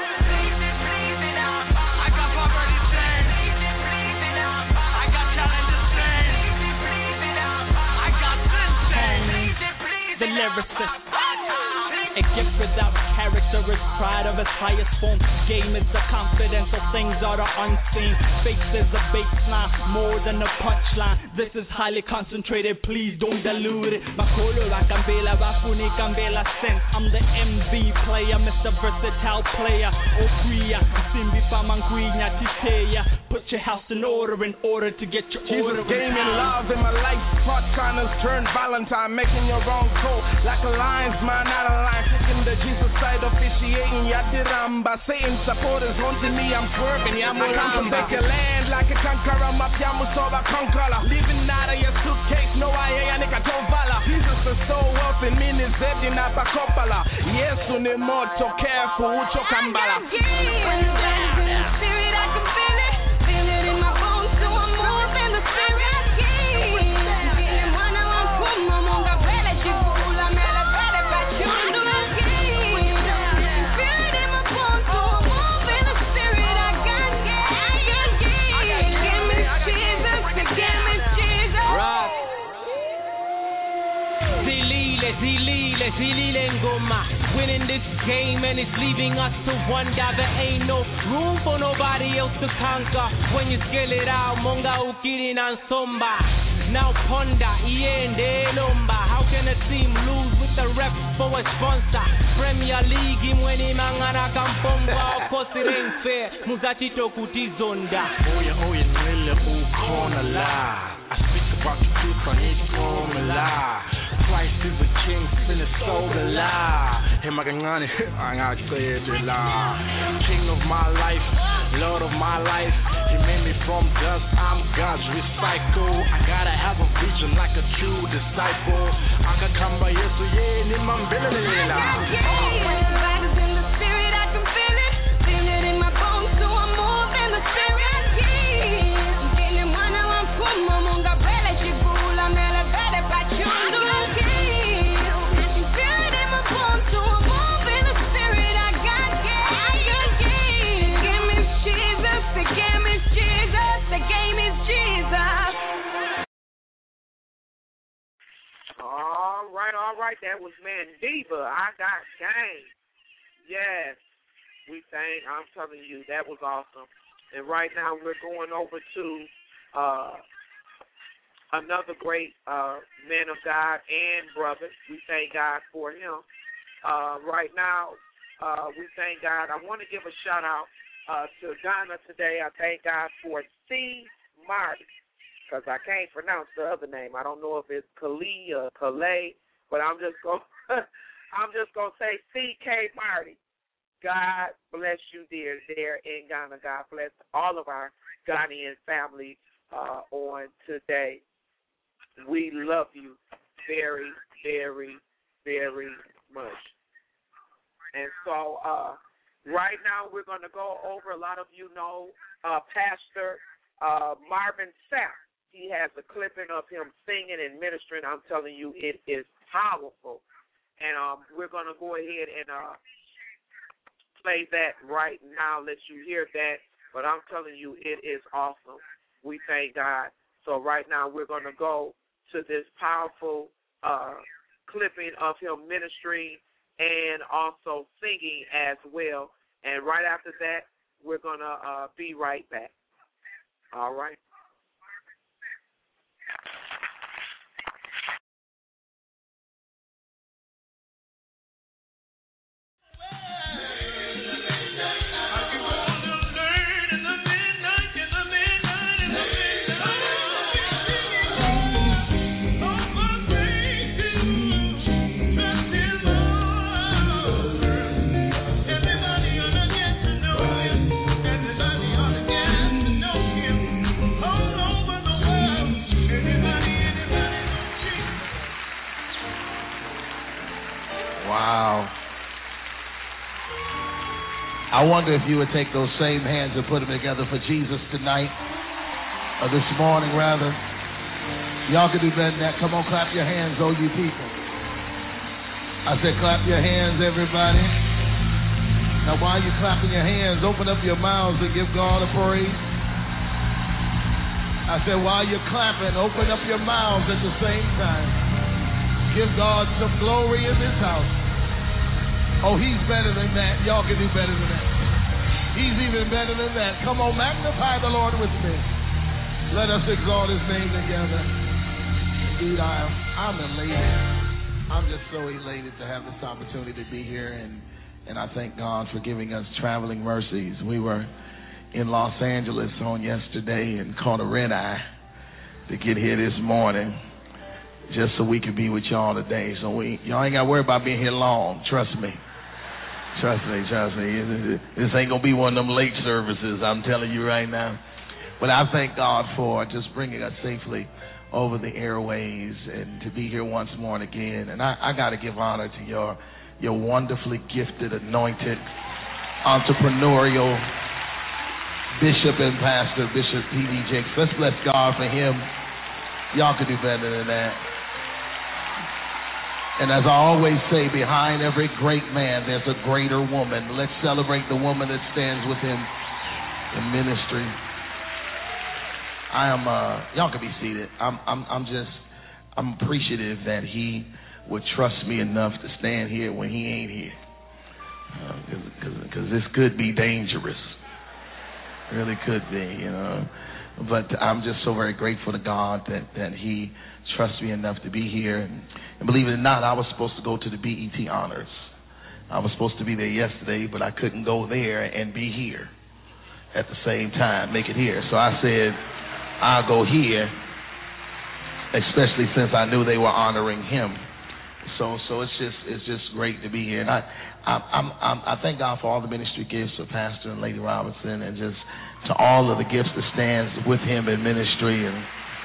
I got poverty chains. I got challenges chains. I got sin chains. The lyricist. A gift without character is pride of its highest form. Game is the confidence of things that are unseen. Fakes is a baseline, more than a punchline. This is highly concentrated, please don't dilute it. Makolo Rakambela, Bafuni Kambela sense. I'm the MV player, Mr. Versatile player. Okria, Simbi Famangrinya Titeya. Put your house in order to get your order. Jesus game and love in my life. Part-timers turn Valentine, making your wrong call. Like a lion's man, not a lion. Taking the Jesus side, officiating Yatiramba. Satan supporters haunting me, I'm swerving. I come to take your land like a conqueror. My piano soba conqueror. Living out of your suitcase, no I ain't a tovala. Jesus is so wealthy, mean is dead in a copala. Yes, unimoto, careful, ucho kambala. When the vibe is in the spirit, I can feel it. Feel it in my bones, so I'm moving the spirit. Ndine mwana wa mfumo, munga bele chibula, mele bele pachundu. Zilile Ngoma, winning this game and it's leaving us to wonder. There ain't no room for nobody else to conquer. When you scale it out, Monga Ukiri and Somba. Now ponder, iende number. How can a team lose with the rep for a sponsor? Premier League imweni mangana kampomba. Of course it ain't fair. Muzachito kutizonda. Oya, nwele ukona la. I speak about the truth, I need formula. Christ is a king, still is so alive. Hey, Magangani, I got King of my life, Lord of my life. He made me from dust, I'm God's recycle. I gotta have a vision like a true disciple. I can come by yes, yeah, in my belly. When the vibe is in the spirit, I can feel it. Feel it in my bones, so I'm moving the spirit. Ndine mwana wa mfumo, munga bele chibula, mele bele pachundu. All right, that was Mandiva. I got game. Yes, I'm telling you, that was awesome. And right now we're going over to another great man of God and brother. We thank God for him. Right now, we thank God. I want to give a shout out to Ghana today. I thank God for C. Marty, because I can't pronounce the other name. I don't know if it's Kali or Calais, but I'm just gonna say C.K. Marty. God bless you, dear, there in Ghana. God bless all of our Ghanaian family on today. We love you very, very, very much. And so right now we're going to go over, a lot of you know, Pastor Marvin Sapp. He has a clipping of him singing and ministering. I'm telling you, it is powerful. And we're going to go ahead and play that right now, let you hear that. But I'm telling you, it is awesome. We thank God. So right now we're going to go to this powerful clipping of him ministering and also singing as well. And right after that, we're going to be right back. All right. Wow. I wonder if you would take those same hands and put them together for Jesus tonight, or this morning rather. Y'all can do better than that. Come on, clap your hands, oh you people. I said clap your hands, everybody. Now while you're clapping your hands, open up your mouths and give God a praise. I said while you're clapping, open up your mouths at the same time. Give God some glory in this house. Oh, he's better than that. Y'all can do better than that. He's even better than that. Come on, magnify the Lord with me. Let us exalt his name together. Indeed, I'm elated. I'm just so elated to have this opportunity to be here, and I thank God for giving us traveling mercies. We were in Los Angeles on yesterday and caught a red eye to get here this morning, just so we could be with y'all today. So y'all ain't got to worry about being here long. Trust me. Trust me. This ain't going to be one of them late services, I'm telling you right now. But I thank God for just bringing us safely over the airways and to be here once more and again. And I got to give honor to your wonderfully gifted, anointed, entrepreneurial bishop and pastor, Bishop P.D. Jakes. Let's bless God for him. Y'all could do better than that. And as I always say, behind every great man, there's a greater woman. Let's celebrate the woman that stands with him in ministry. Y'all can be seated. I'm appreciative that he would trust me enough to stand here when he ain't here. Because this could be dangerous. Really could be, you know. But I'm just so very grateful to God that he trusts me enough to be here. And believe it or not, I was supposed to go to the BET Honors. I was supposed to be there yesterday, but I couldn't go there and be here at the same time, make it here. So I said, I'll go here, especially since I knew they were honoring him. So it's just great to be here. And I thank God for all the ministry gifts of Pastor and Lady Robinson, and just to all of the gifts that stands with him in ministry. And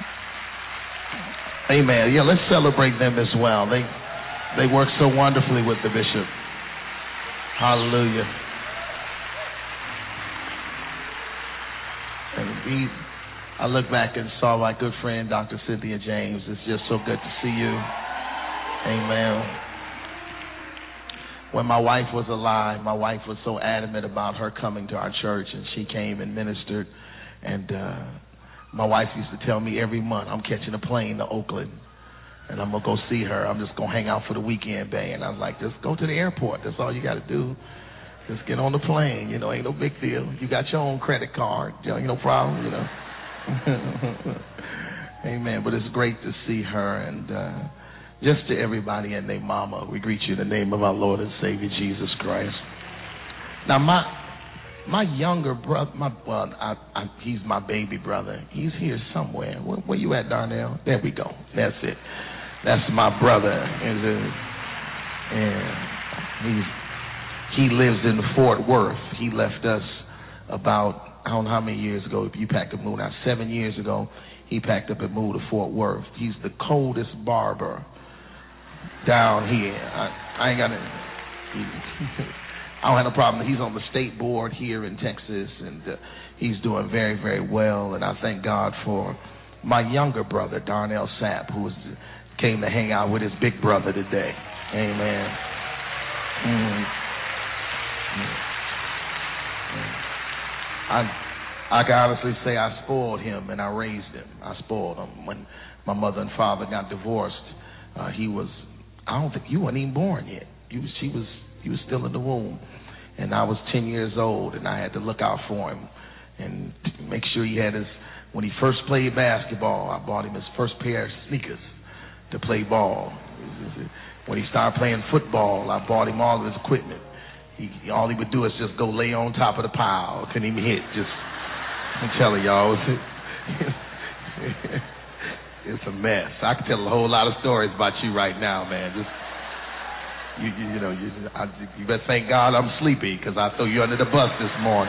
amen. Yeah, let's celebrate them as well. They work so wonderfully with the bishop. Hallelujah. And I look back and saw my good friend, Dr. Cynthia James. It's just so good to see you. Amen. When my wife was alive, my wife was so adamant about her coming to our church, and she came and ministered. And my wife used to tell me every month, I'm catching a plane to Oakland, and I'm going to go see her. I'm just going to hang out for the weekend, babe. And I was like, just go to the airport. That's all you got to do. Just get on the plane. You know, ain't no big deal. You got your own credit card. You know, ain't no problem, you know. Amen. But it's great to see her. And just to everybody and their mama, we greet you in the name of our Lord and Savior, Jesus Christ. Now, my younger brother, he's my baby brother. He's here somewhere. Where you at, Darnell? There we go. That's it. That's my brother. And he lives in Fort Worth. He left us about, I don't know how many years ago. You packed up and moved out 7 years ago. He packed up and moved to Fort Worth. He's the coldest barber down here. I ain't got it. I don't have no problem. He's on the state board here in Texas, and he's doing very, very well. And I thank God for my younger brother, Darnell Sapp, who came to hang out with his big brother today. Amen. I can honestly say I spoiled him and I raised him. I spoiled him. When my mother and father got divorced, he was, I don't think, you weren't even born yet. He was still in the womb. And I was 10 years old, and I had to look out for him and make sure he had his, when he first played basketball, I bought him his first pair of sneakers to play ball. When he started playing football, I bought him all of his equipment. All he would do is just go lay on top of the pile. Couldn't even hit. Just, I'm telling y'all, it's a mess. I could tell a whole lot of stories about you right now, man. Just, you better thank God I'm sleepy, because I threw you under the bus this morning.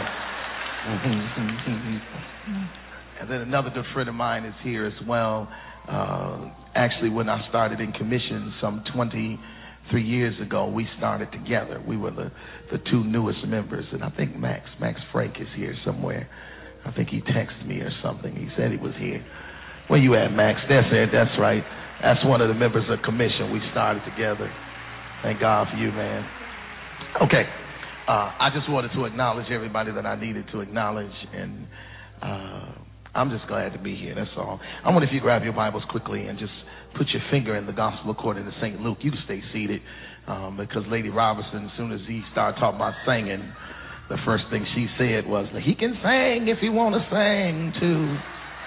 And then another good friend of mine is here as well. Actually, when I started in commission some 23 years ago, we started together. We were the two newest members, and I think Max Frank is here somewhere. I think he texted me or something. He said he was here. Where you at, Max? That's it. That's right. That's one of the members of commission. We started together. Thank God for you, man. Okay. I just wanted to acknowledge everybody that I needed to acknowledge, and I'm just glad to be here. That's all. I wonder if you grab your Bibles quickly and just put your finger in the Gospel according to St. Luke. You can stay seated, because Lady Robinson, as soon as he started talking about singing, the first thing she said was, he can sing if he want to sing too.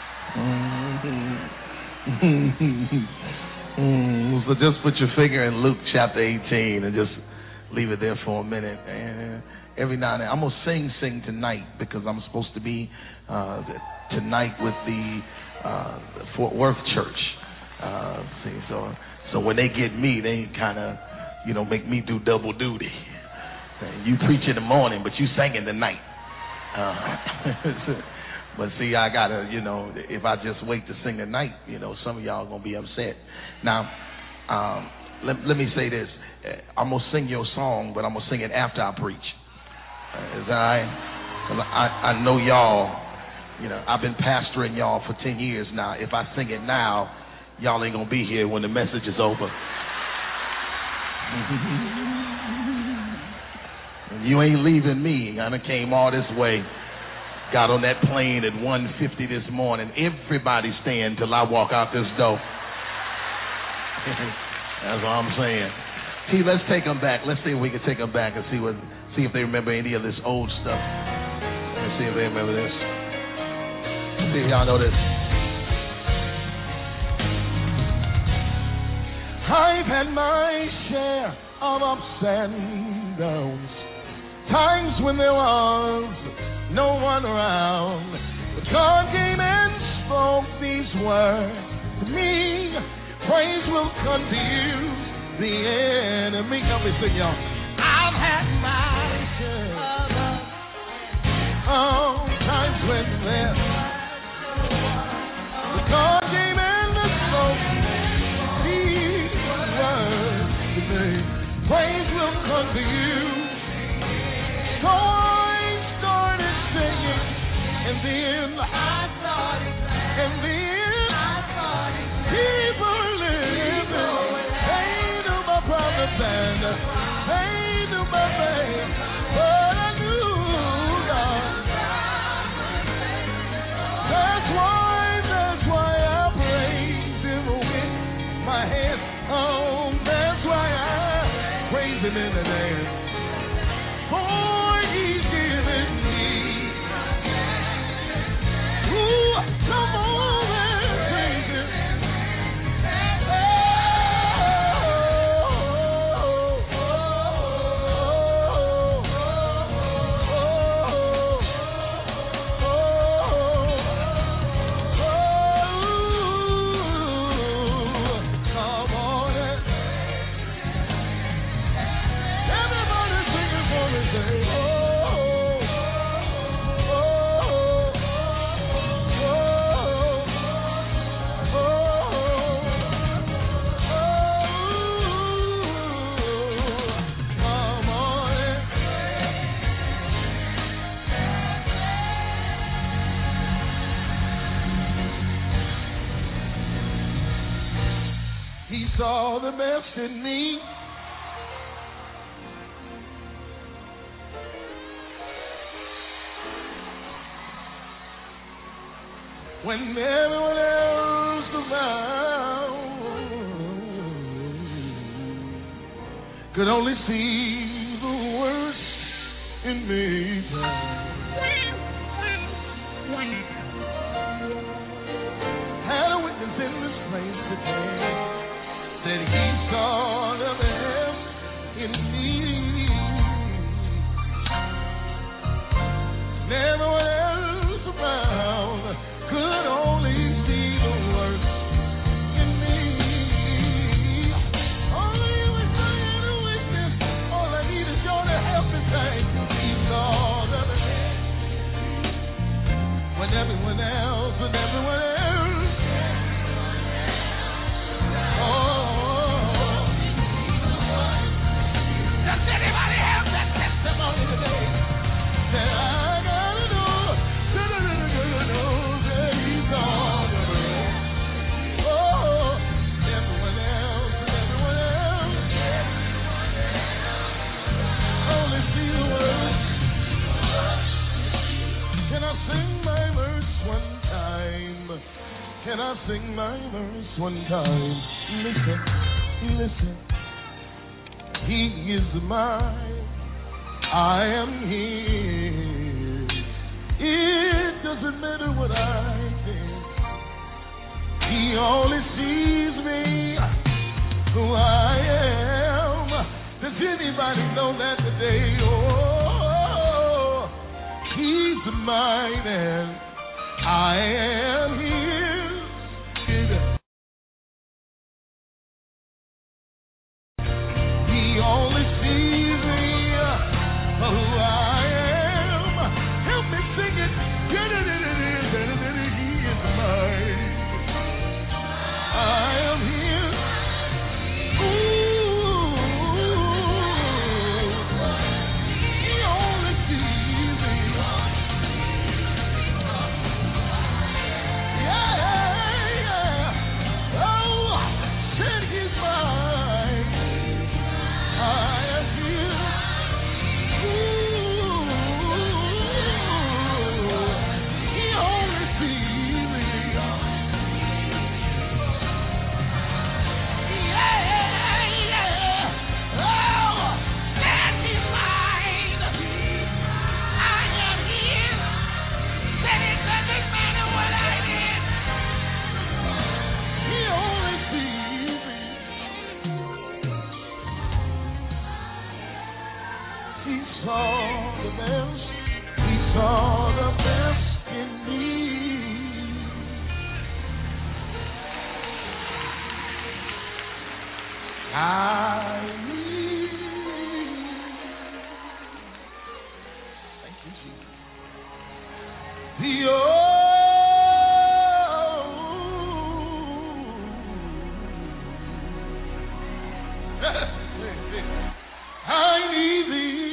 So just put your finger in Luke chapter 18 and just leave it there for a minute. And every now and then, I'm going to sing tonight, because I'm supposed to be tonight with the Fort Worth Church. So when they get me, they kind of, make me do double duty. You preach in the morning, but you sing in the night. But see, I gotta, if I just wait to sing at night, some of y'all gonna be upset. Now, let me say this: I'm gonna sing your song, but I'm gonna sing it after I preach. Is that all right? 'Cause I know y'all. I've been pastoring y'all for 10 years now. If I sing it now, y'all ain't gonna be here when the message is over. You ain't leaving me. I done came all this way. Got on that plane at 1:50 this morning. Everybody stand till I walk out this door. That's what I'm saying. T, let's take them back. Let's see if we can take them back and see if they remember any of this old stuff. Let's see if they remember this. Let's see if y'all know this. I've had my share of ups and downs. Times when there was no one around, but God came and spoke these words to me. Praise will come to you, the enemy. Help me sing, y'all. I've had my share of times when there, but God came and spoke these words to me. Praise will come to you. So I started singing, and then people living, pain to my promised land, pain to my faith, but I knew God. That's why I praise Him with my hands on. That's why I praise Him in the dance. Come on and praise Him. Come on and everybody singing for me, say, He saw the best in me. when everyone else around could only see the worst in me. Had a witness in this place today that he saw the best in me. Everyone else around could only see the worst in me. Only you and I had a witness. All I need is your help and thank you. He saw the best when everyone else, when everyone else. Does anybody have that testimony today? That I gotta know that he's on the way. Oh, everyone else, only see the worst. Can I sing my verse one time? Can I sing my verse one time? Listen, listen. He is mine, I am his. It doesn't matter what I did. He only sees me who I am. Does anybody know that today? Oh, he's mine and I am his. Only sees me for who I am. Help me sing it. He is mine. I am his. Ooh. He only sees me. Yeah, yeah. Oh, said he's mine. I am here. He only sees me. Yeah, yeah. Oh, that is mine. I am here. That it doesn't matter what I did. He only sees me. He saw the best, he saw the best in me. I need. Thank you, Jesus. The I need thee.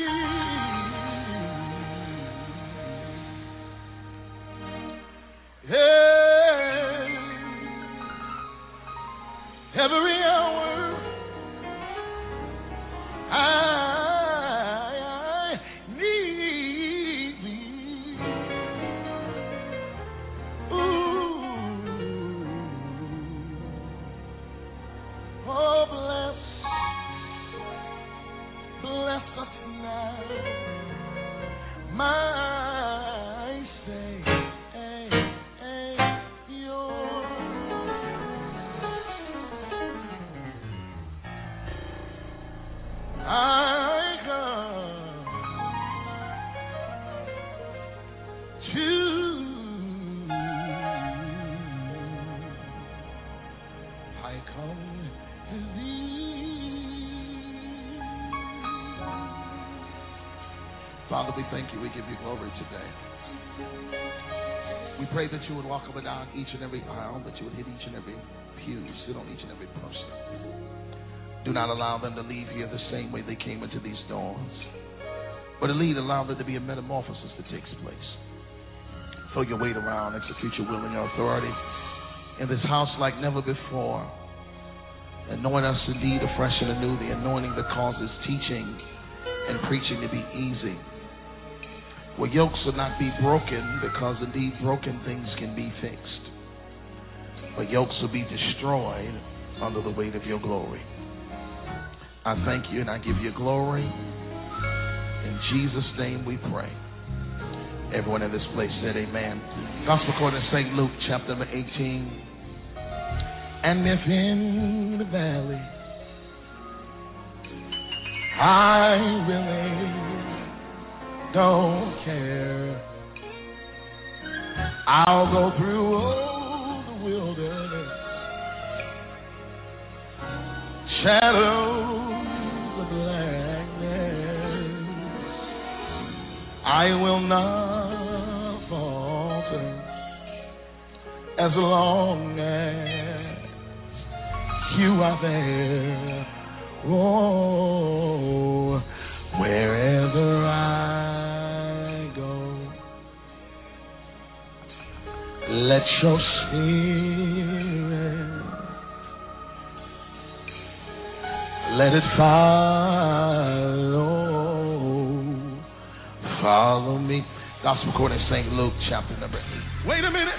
Hey, every hour I need thee. Ooh, oh bless us now, my I come to thee. Father, we thank you. We give you glory today. We pray that you would walk up and down each and every aisle, that you would hit each and every pew, sit on each and every person. Do not allow them to leave here the same way they came into these doors. But allow there to be a metamorphosis that takes place. Throw your weight around, execute your will and your authority in this house like never before. Anoint us indeed afresh and anew, the anointing that causes teaching and preaching to be easy. Well, yokes will not be broken because indeed broken things can be fixed. But yokes will be destroyed under the weight of your glory. I thank you and I give you glory. In Jesus' name we pray. Everyone in this place said amen. Gospel according to St. Luke, chapter number 18. And if in the valley I really don't care, I'll go through all the wilderness, shadows of blackness, I will not falter as long as you are there. Oh, wherever I go, let your spirit, let it follow me. Gospel according to St. Luke, chapter number 8. Wait a minute.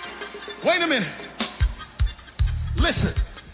Listen.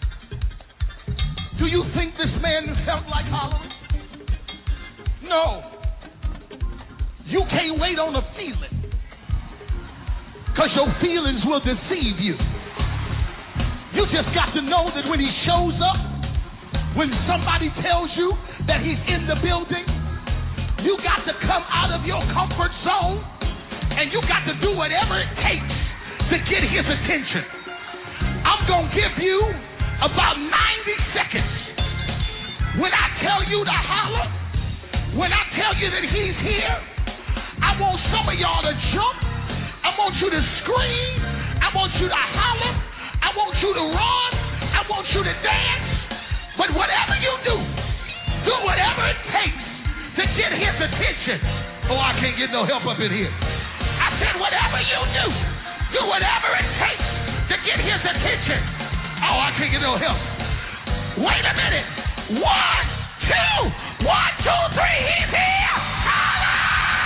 Do you think this man felt like hollering? No. You can't wait on a feeling, because your feelings will deceive you. You just got to know that when he shows up, when somebody tells you that he's in the building, you got to come out of your comfort zone and you got to do whatever it takes to get his attention. I'm going to give you about 90 seconds. When I tell you to holler, when I tell you that he's here, I want some of y'all to jump. I want you to scream. I want you to holler. I want you to run. I want you to dance. But whatever you do whatever it takes to get his attention. Oh, I can't get no help up in here. I said whatever you do whatever it takes to get his attention. Oh, I can't get no help. Wait a minute. 1, 2, 1, 2, 3, he's here. Holla!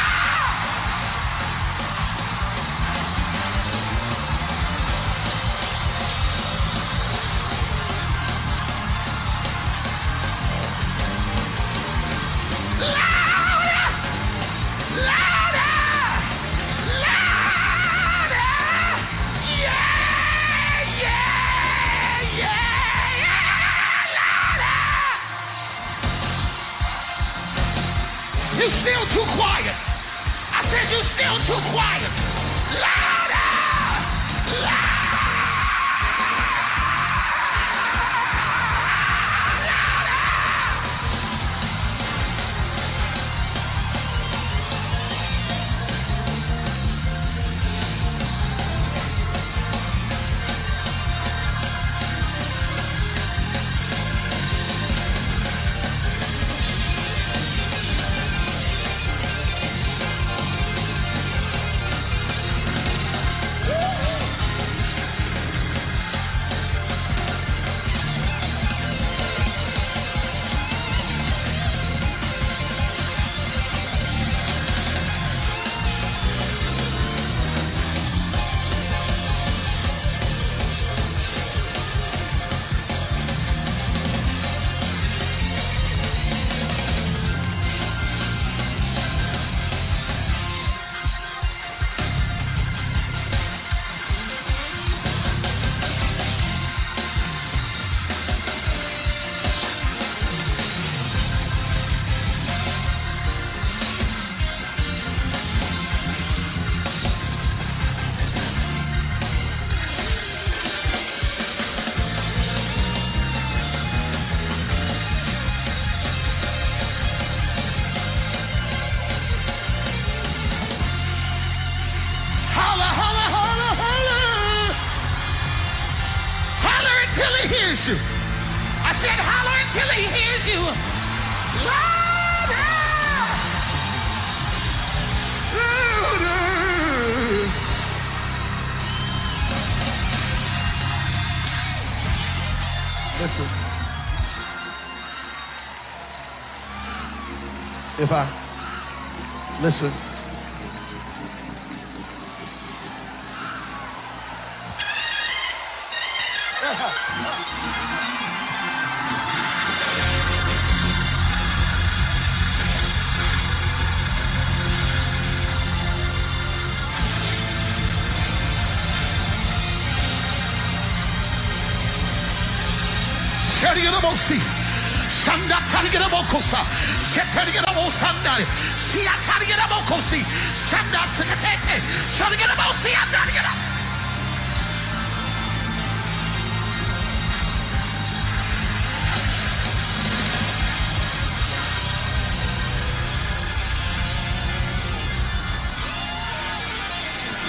Too quiet. Louder!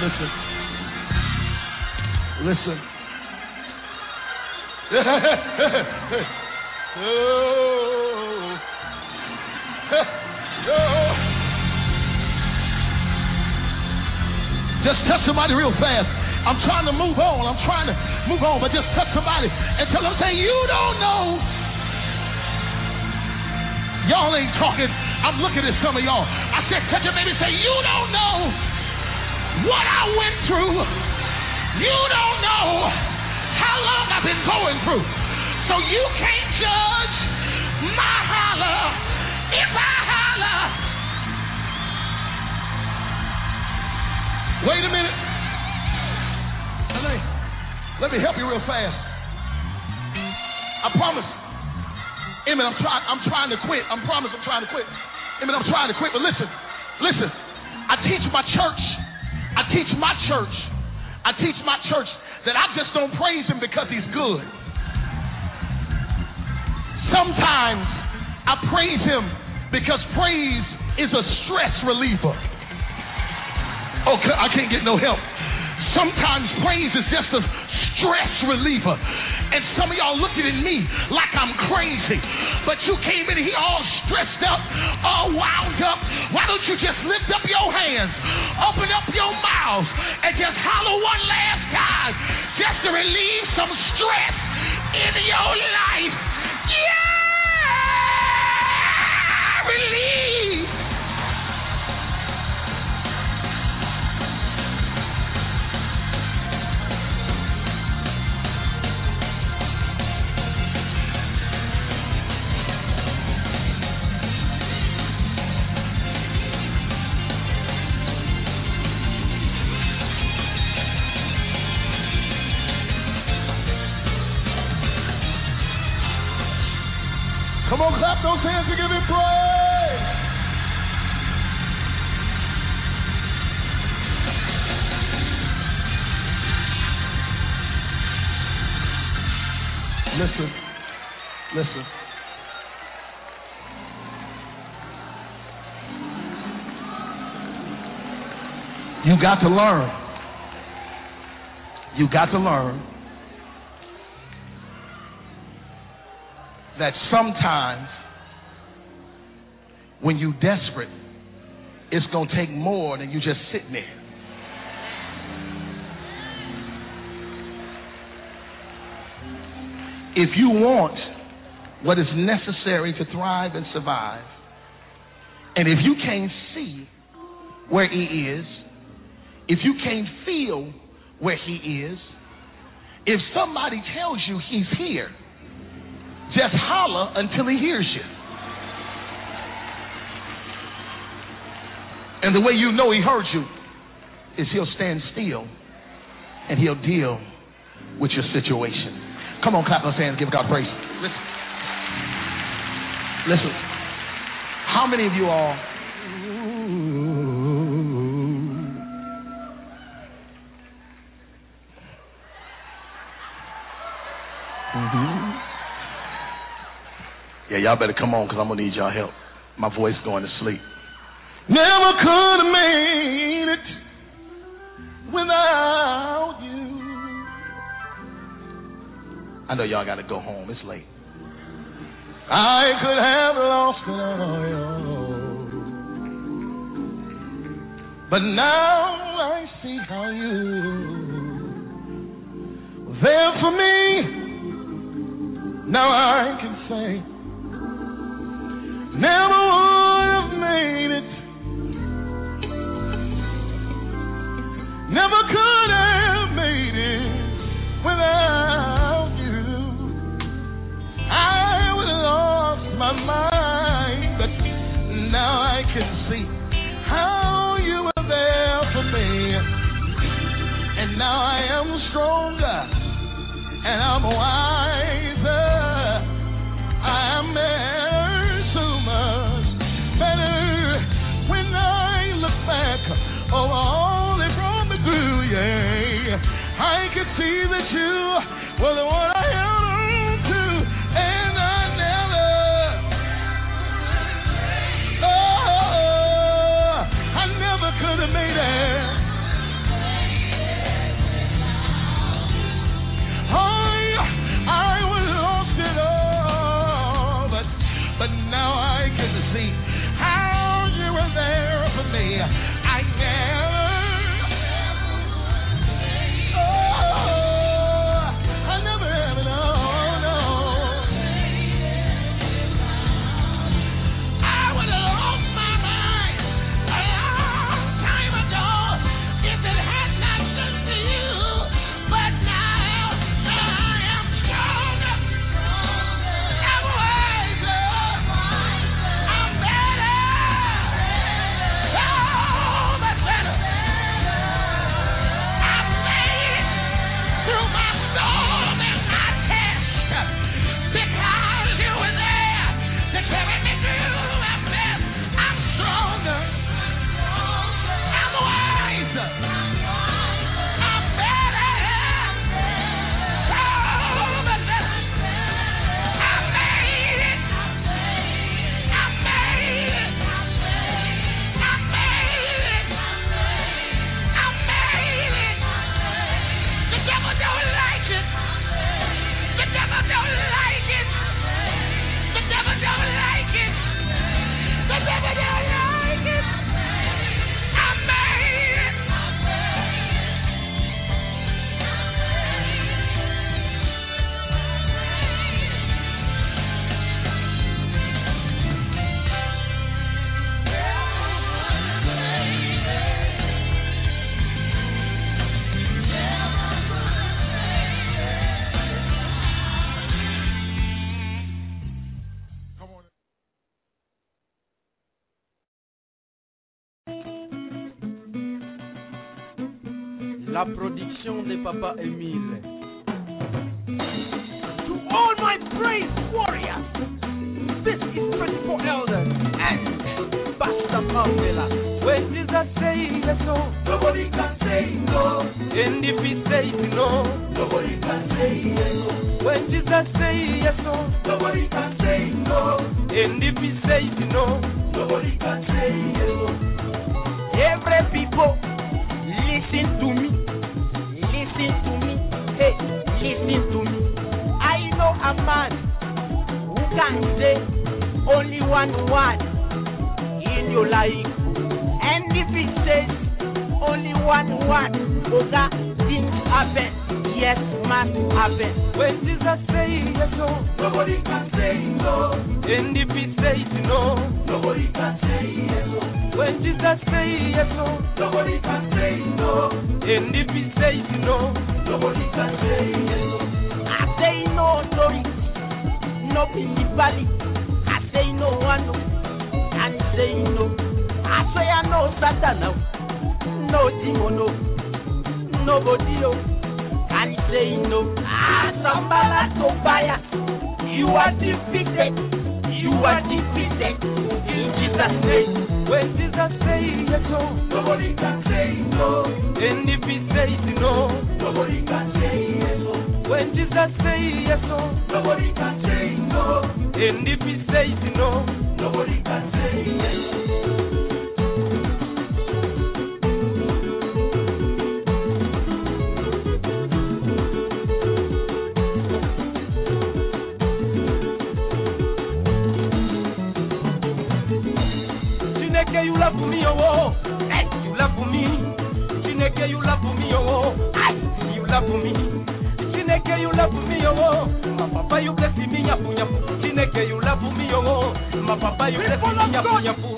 Listen. Just touch somebody real fast. I'm trying to move on. But just touch somebody and tell them, say, you don't know. Y'all ain't talking. I'm looking at some of y'all. I said, touch your baby, say, you don't know what I went through. You don't know how long I've been going through. So you can't judge my holler if I holler. Wait a minute. Let me help you real fast. I promise. Amen. I'm trying to quit. I promise I'm trying to quit. Amen. I'm trying to quit. But listen. I teach my church that I just don't praise him because he's good. Sometimes I praise him because praise is a stress reliever. Okay, I can't get no help. Sometimes praise is just a stress reliever. And some of y'all looking at me like I'm crazy. But you came in here all stressed up, all wound up. Why don't you just lift up your hands, open up your mouth, and just holler one last time just to relieve some stress in your life? Yeah! Relieve! Come on, clap those hands and give him praise. Listen. You got to learn that sometimes when you're desperate, it's going to take more than you just sitting there. If you want what is necessary to thrive and survive, and if you can't see where he is, if you can't feel where he is, if somebody tells you he's here, just holler until he hears you. And the way you know he heard you is he'll stand still and he'll deal with your situation. Come on, clap those hands, give God praise. Listen. How many of you all Yeah, y'all better come on because I'm going to need y'all help. My voice going to sleep. Never could have made it without you. I know y'all got to go home. It's late. I could have lost it all. But now I see how you were there for me. Now I can say never would have made it. Never could have made it without you. I would have lost my mind, but now I can see how you were there for me. And now I am stronger and I'm wiser. I am so much better when I look back over all they brought me through, yeah. I could see that you were the one I held on to, and I never could have made it. La production de Papa Émile. To all my praise warriors, this is 24 elders and Pastor Pamela. When Jesus say yes, no, Nobody can say no. and if he says no, Nobody can say yes. when Jesus say yes, no, Nobody can say no. and if he says no, Nobody can say yes. every people listen to me, listen to me, hey, listen to me. I know a man who can say only one word in your life, and if he says only one word, Oga, things happen, yes, must happen. When Jesus says yes, no, Nobody can say no. and if he says no, Nobody can say yes. when Jesus says yes, no, Nobody can say no. and if he says no, Nobody can say yes. I say no authority, no principality. I say no one, and say no. I say I know Satan, no demon, no. Nobody, can say no. Sambala Tobaya, you are defeated. You are defeated in Jesus' name. When Jesus says yes, no, Nobody can say no. and if he says no, Nobody can say yes. when Jesus says yes, no, Nobody can say no. and if he says no, Nobody can say yes. Chineke, you love me, oh, hey, you love me. Chineke, you love me, oh, ay, you love me. Chineke, you love me, oh, my papa, you bless me, yapu yapu. Chineke, you love me, oh, my papa, you bless me, yapu yapu.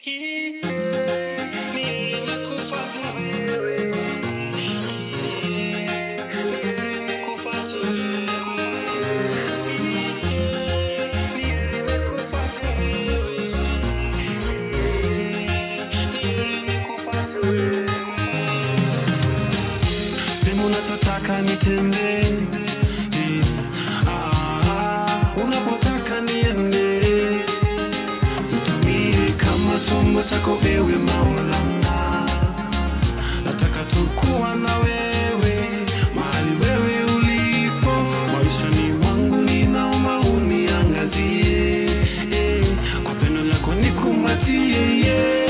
unapotaka niende, nitumie kama chombo chako ewe Maulana. Nataka tu kuwa na wewe mahali wewe ulipo, maishani mwangu ninaomba uniangazie, kwa pendo lako nikumbatie.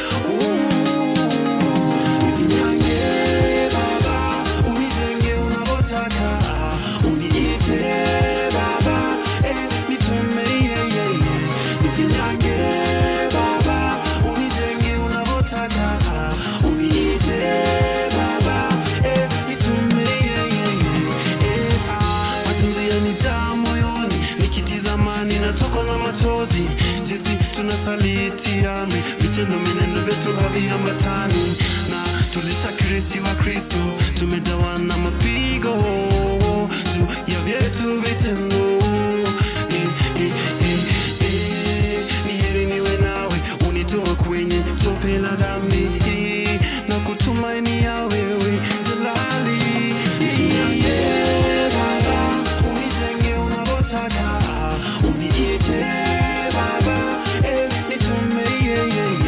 Na tulisakristi wa Kristo, tumedawa na mapigo ya vyetu vitendo. Ni heri niwe nawe, unitoe kwenye tope la dhambi na kutumaini ya wewe Jalali. Baba, unijenge unavyotaka, uniite Baba, nitumie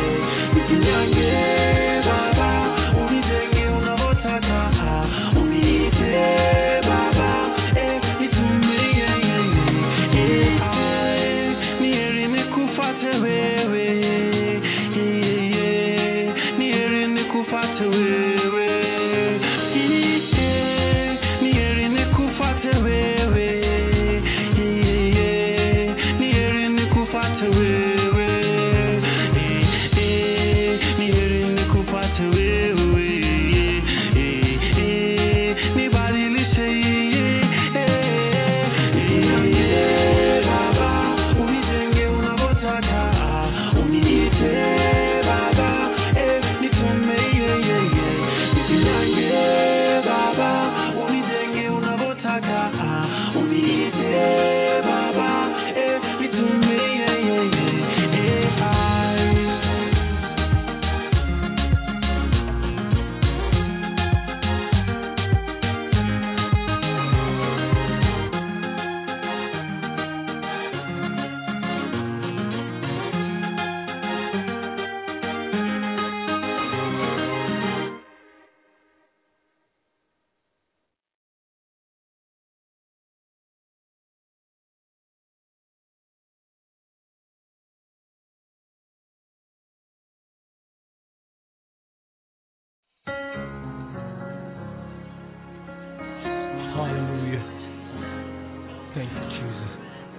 Hallelujah. Thank you, Jesus.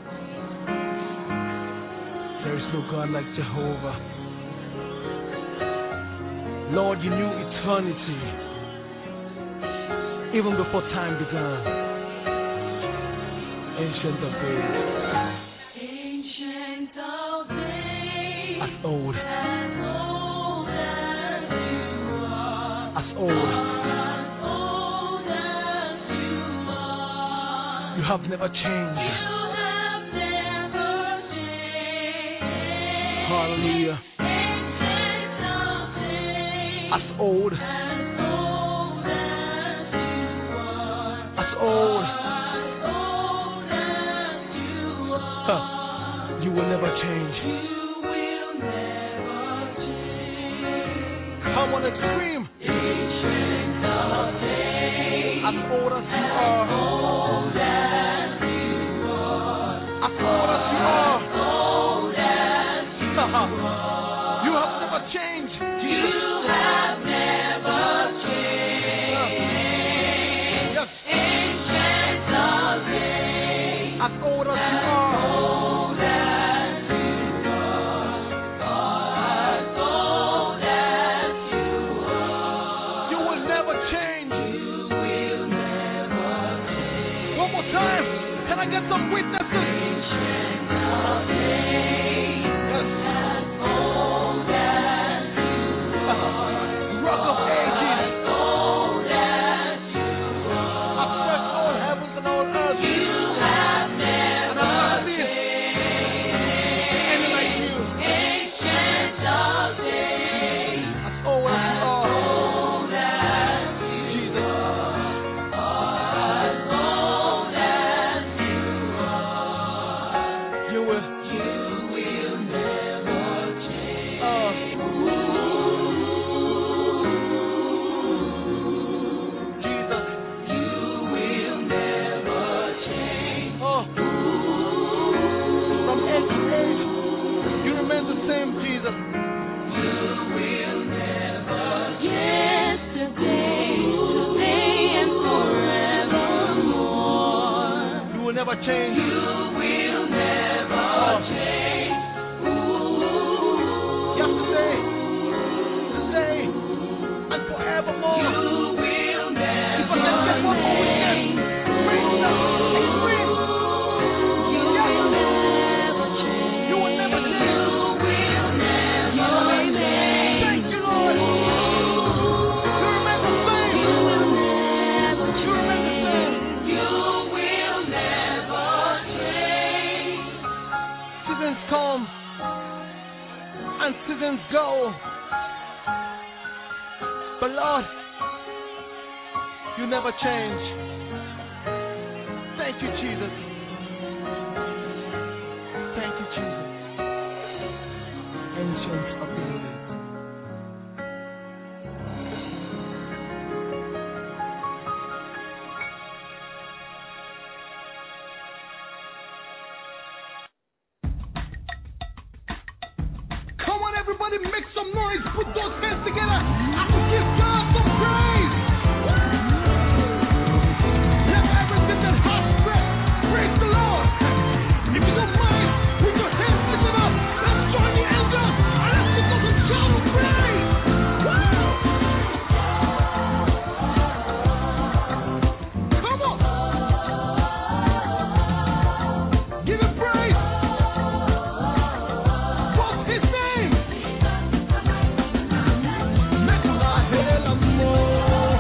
There is no God like Jehovah. Lord, you knew eternity even before time began. Ancient of days. Ancient of days. As old. As old as you are. As old. You have never changed. You have never changed. Hallelujah. Ancient of days. As old. As old as you are. As old. As old as you are. You will never change. You will never change. Come on and scream. Ancient of days. As old as you are. As old as you are. As old as you are. As old as you are. You have never changed. You have never changed. Yes. Ancient of days. As old as you are. Old as you are. As old as you are. You will never change. You will never change. One more time. Can I get some witnesses? Ancient of days. Yes. As old as remain the same, Jesus. Yesterday, today, and forevermore. You will never change. You will never change. Yesterday, today, and forevermore. You will never If I can get one more weekend, praise the extreme. You will never change. You will never change. You will never change. Thank you, Lord. You remain the same. You will never You remain the same. You will never change. Seasons come and seasons go. But Lord, you never change. Thank you, Jesus. Thank you, Jesus. Ancient of days. Come on, everybody, make some noise. Put those hands together. I can give God some praise. Let everything that has breath praise the Lord. If you don't mind, put your hands together. Let's join the angels and let's give us a shout of praise. Woo! Come on. Give him praise. What's his name? Make my hell amor.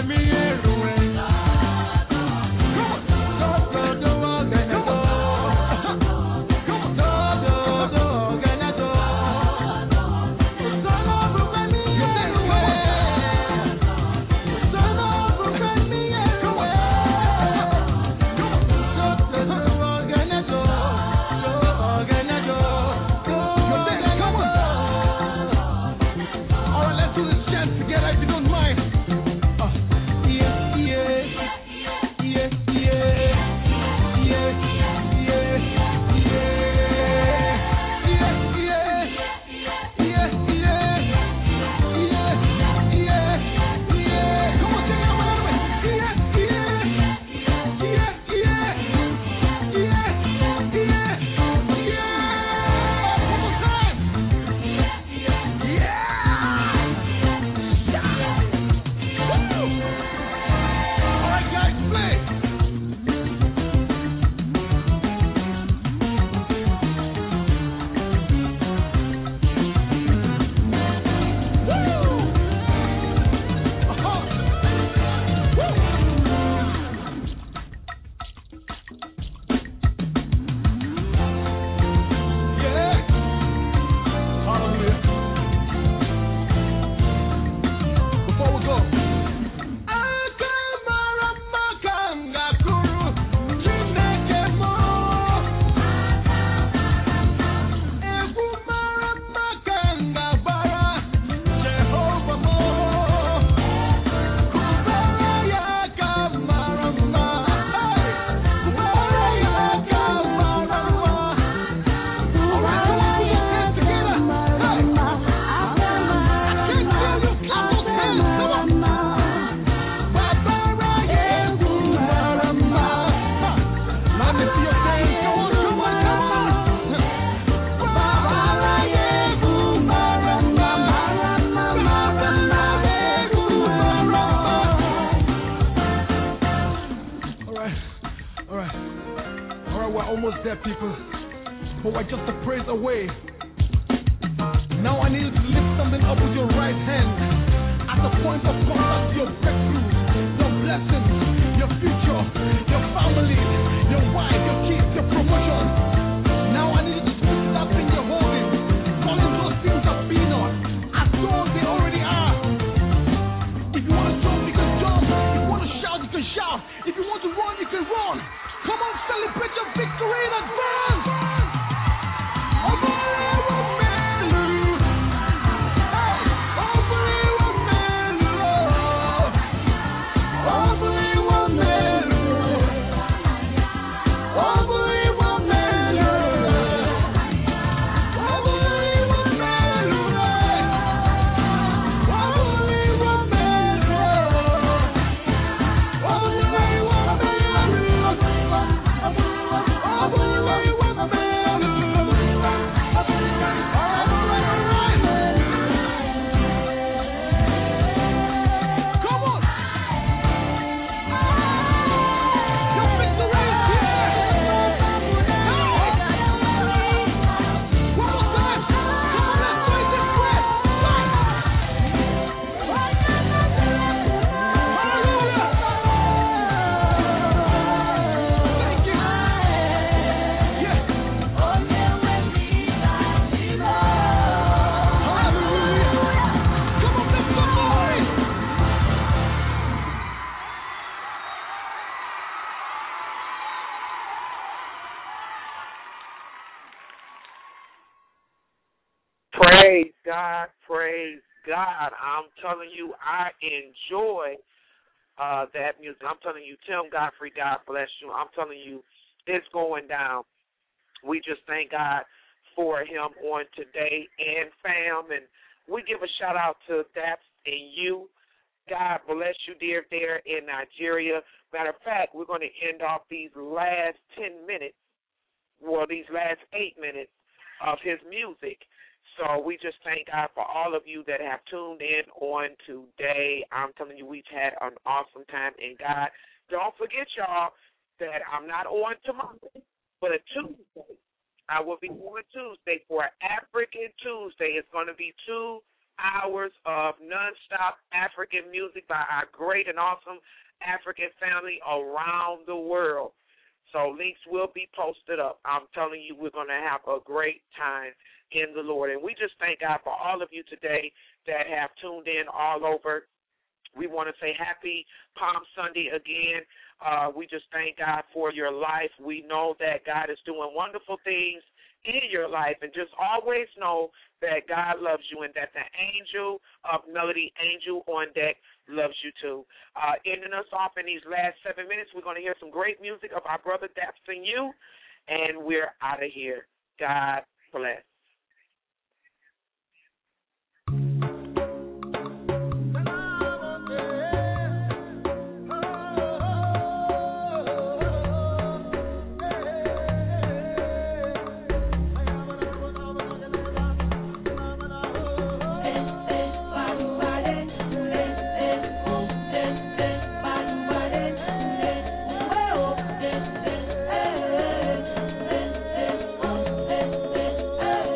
there, people, but we're just a praise away. Now I need you to lift something up with your right hand as a point of contact to your breakthrough, your blessing, your future, your family, your wife, your kids, your promotion. Now I need you to speak that thing you're holding, calling those things that be not as though they already are. If you want to jump, you can jump. If you want to shout, you can shout. If you want to run, you can run. Come on, celebrate your victory in advance. Praise God. I'm telling you, I enjoy that music. I'm telling you, Tim Godfrey, God bless you. I'm telling you, it's going down. We just thank God for him on today and fam. And we give a shout out to Daps and you. God bless you, dear, there in Nigeria. Matter of fact, we're going to end off these last 10 minutes, well, these last 8 minutes of his music. So we just thank God for all of you that have tuned in on today. I'm telling you, we've had an awesome time in God. Don't forget, y'all, that I'm not on tomorrow, but a Tuesday. I will be on Tuesday for African Tuesday. It's going to be 2 hours of nonstop African music by our great and awesome African family around the world. So links will be posted up. I'm telling you, we're going to have a great time in the Lord. And we just thank God for all of you today that have tuned in all over. We want to say happy Palm Sunday again. We just thank God for your life. We know that God is doing wonderful things in your life, and just always know that God loves you and that the angel of melody, Angel on Deck, loves you too. Ending us off in these last 7 minutes, we're going to hear some great music of our brother Dapson U, and we're out of here. God bless. Hey.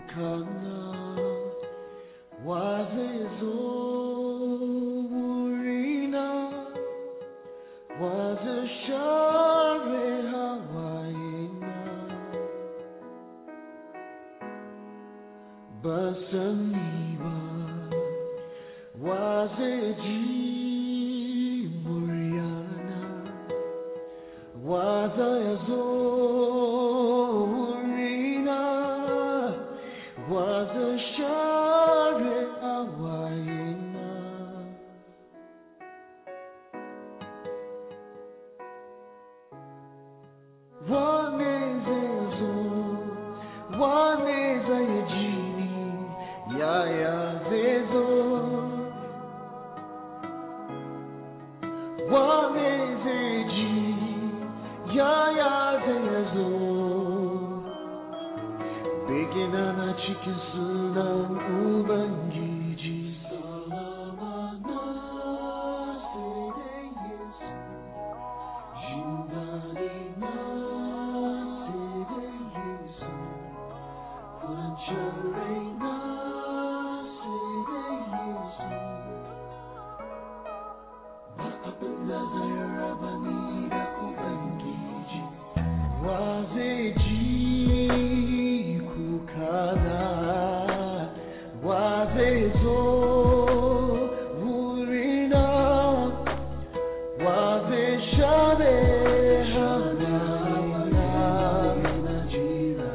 Kana wazezo urina wazeshare hawaina basaniva wazeji muriana wazayazo was a share awaina waneza yejini ya zezo wanezeji ya zezo Beginana chicken sunan ubangiji salamana sede yesu junadina sede yesu kwancharena sede yesu maapulaza yarabanira ubangiji wazeji Kana wazezo urina wazeshane hamina jira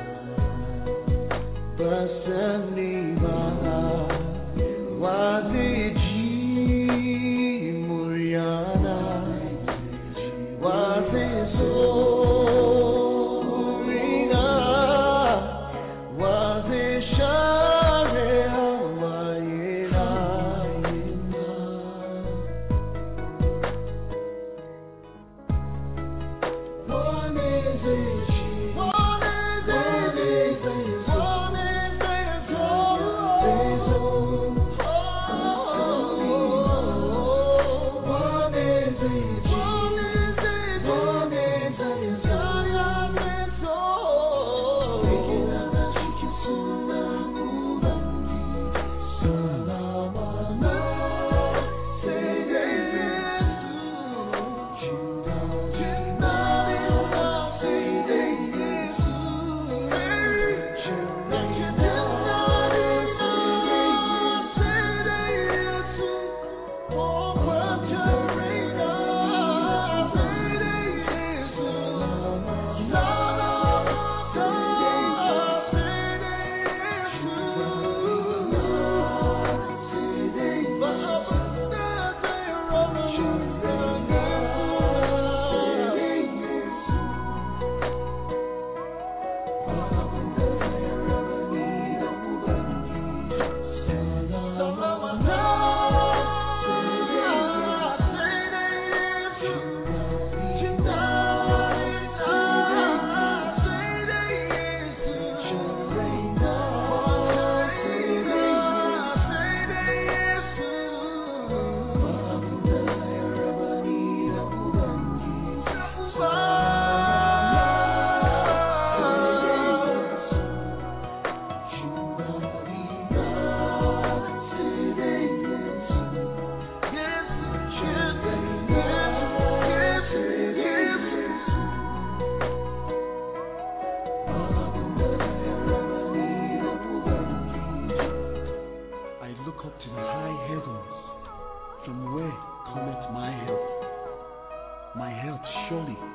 basaniva wazeji muriana wazezo From where cometh my help? My help surely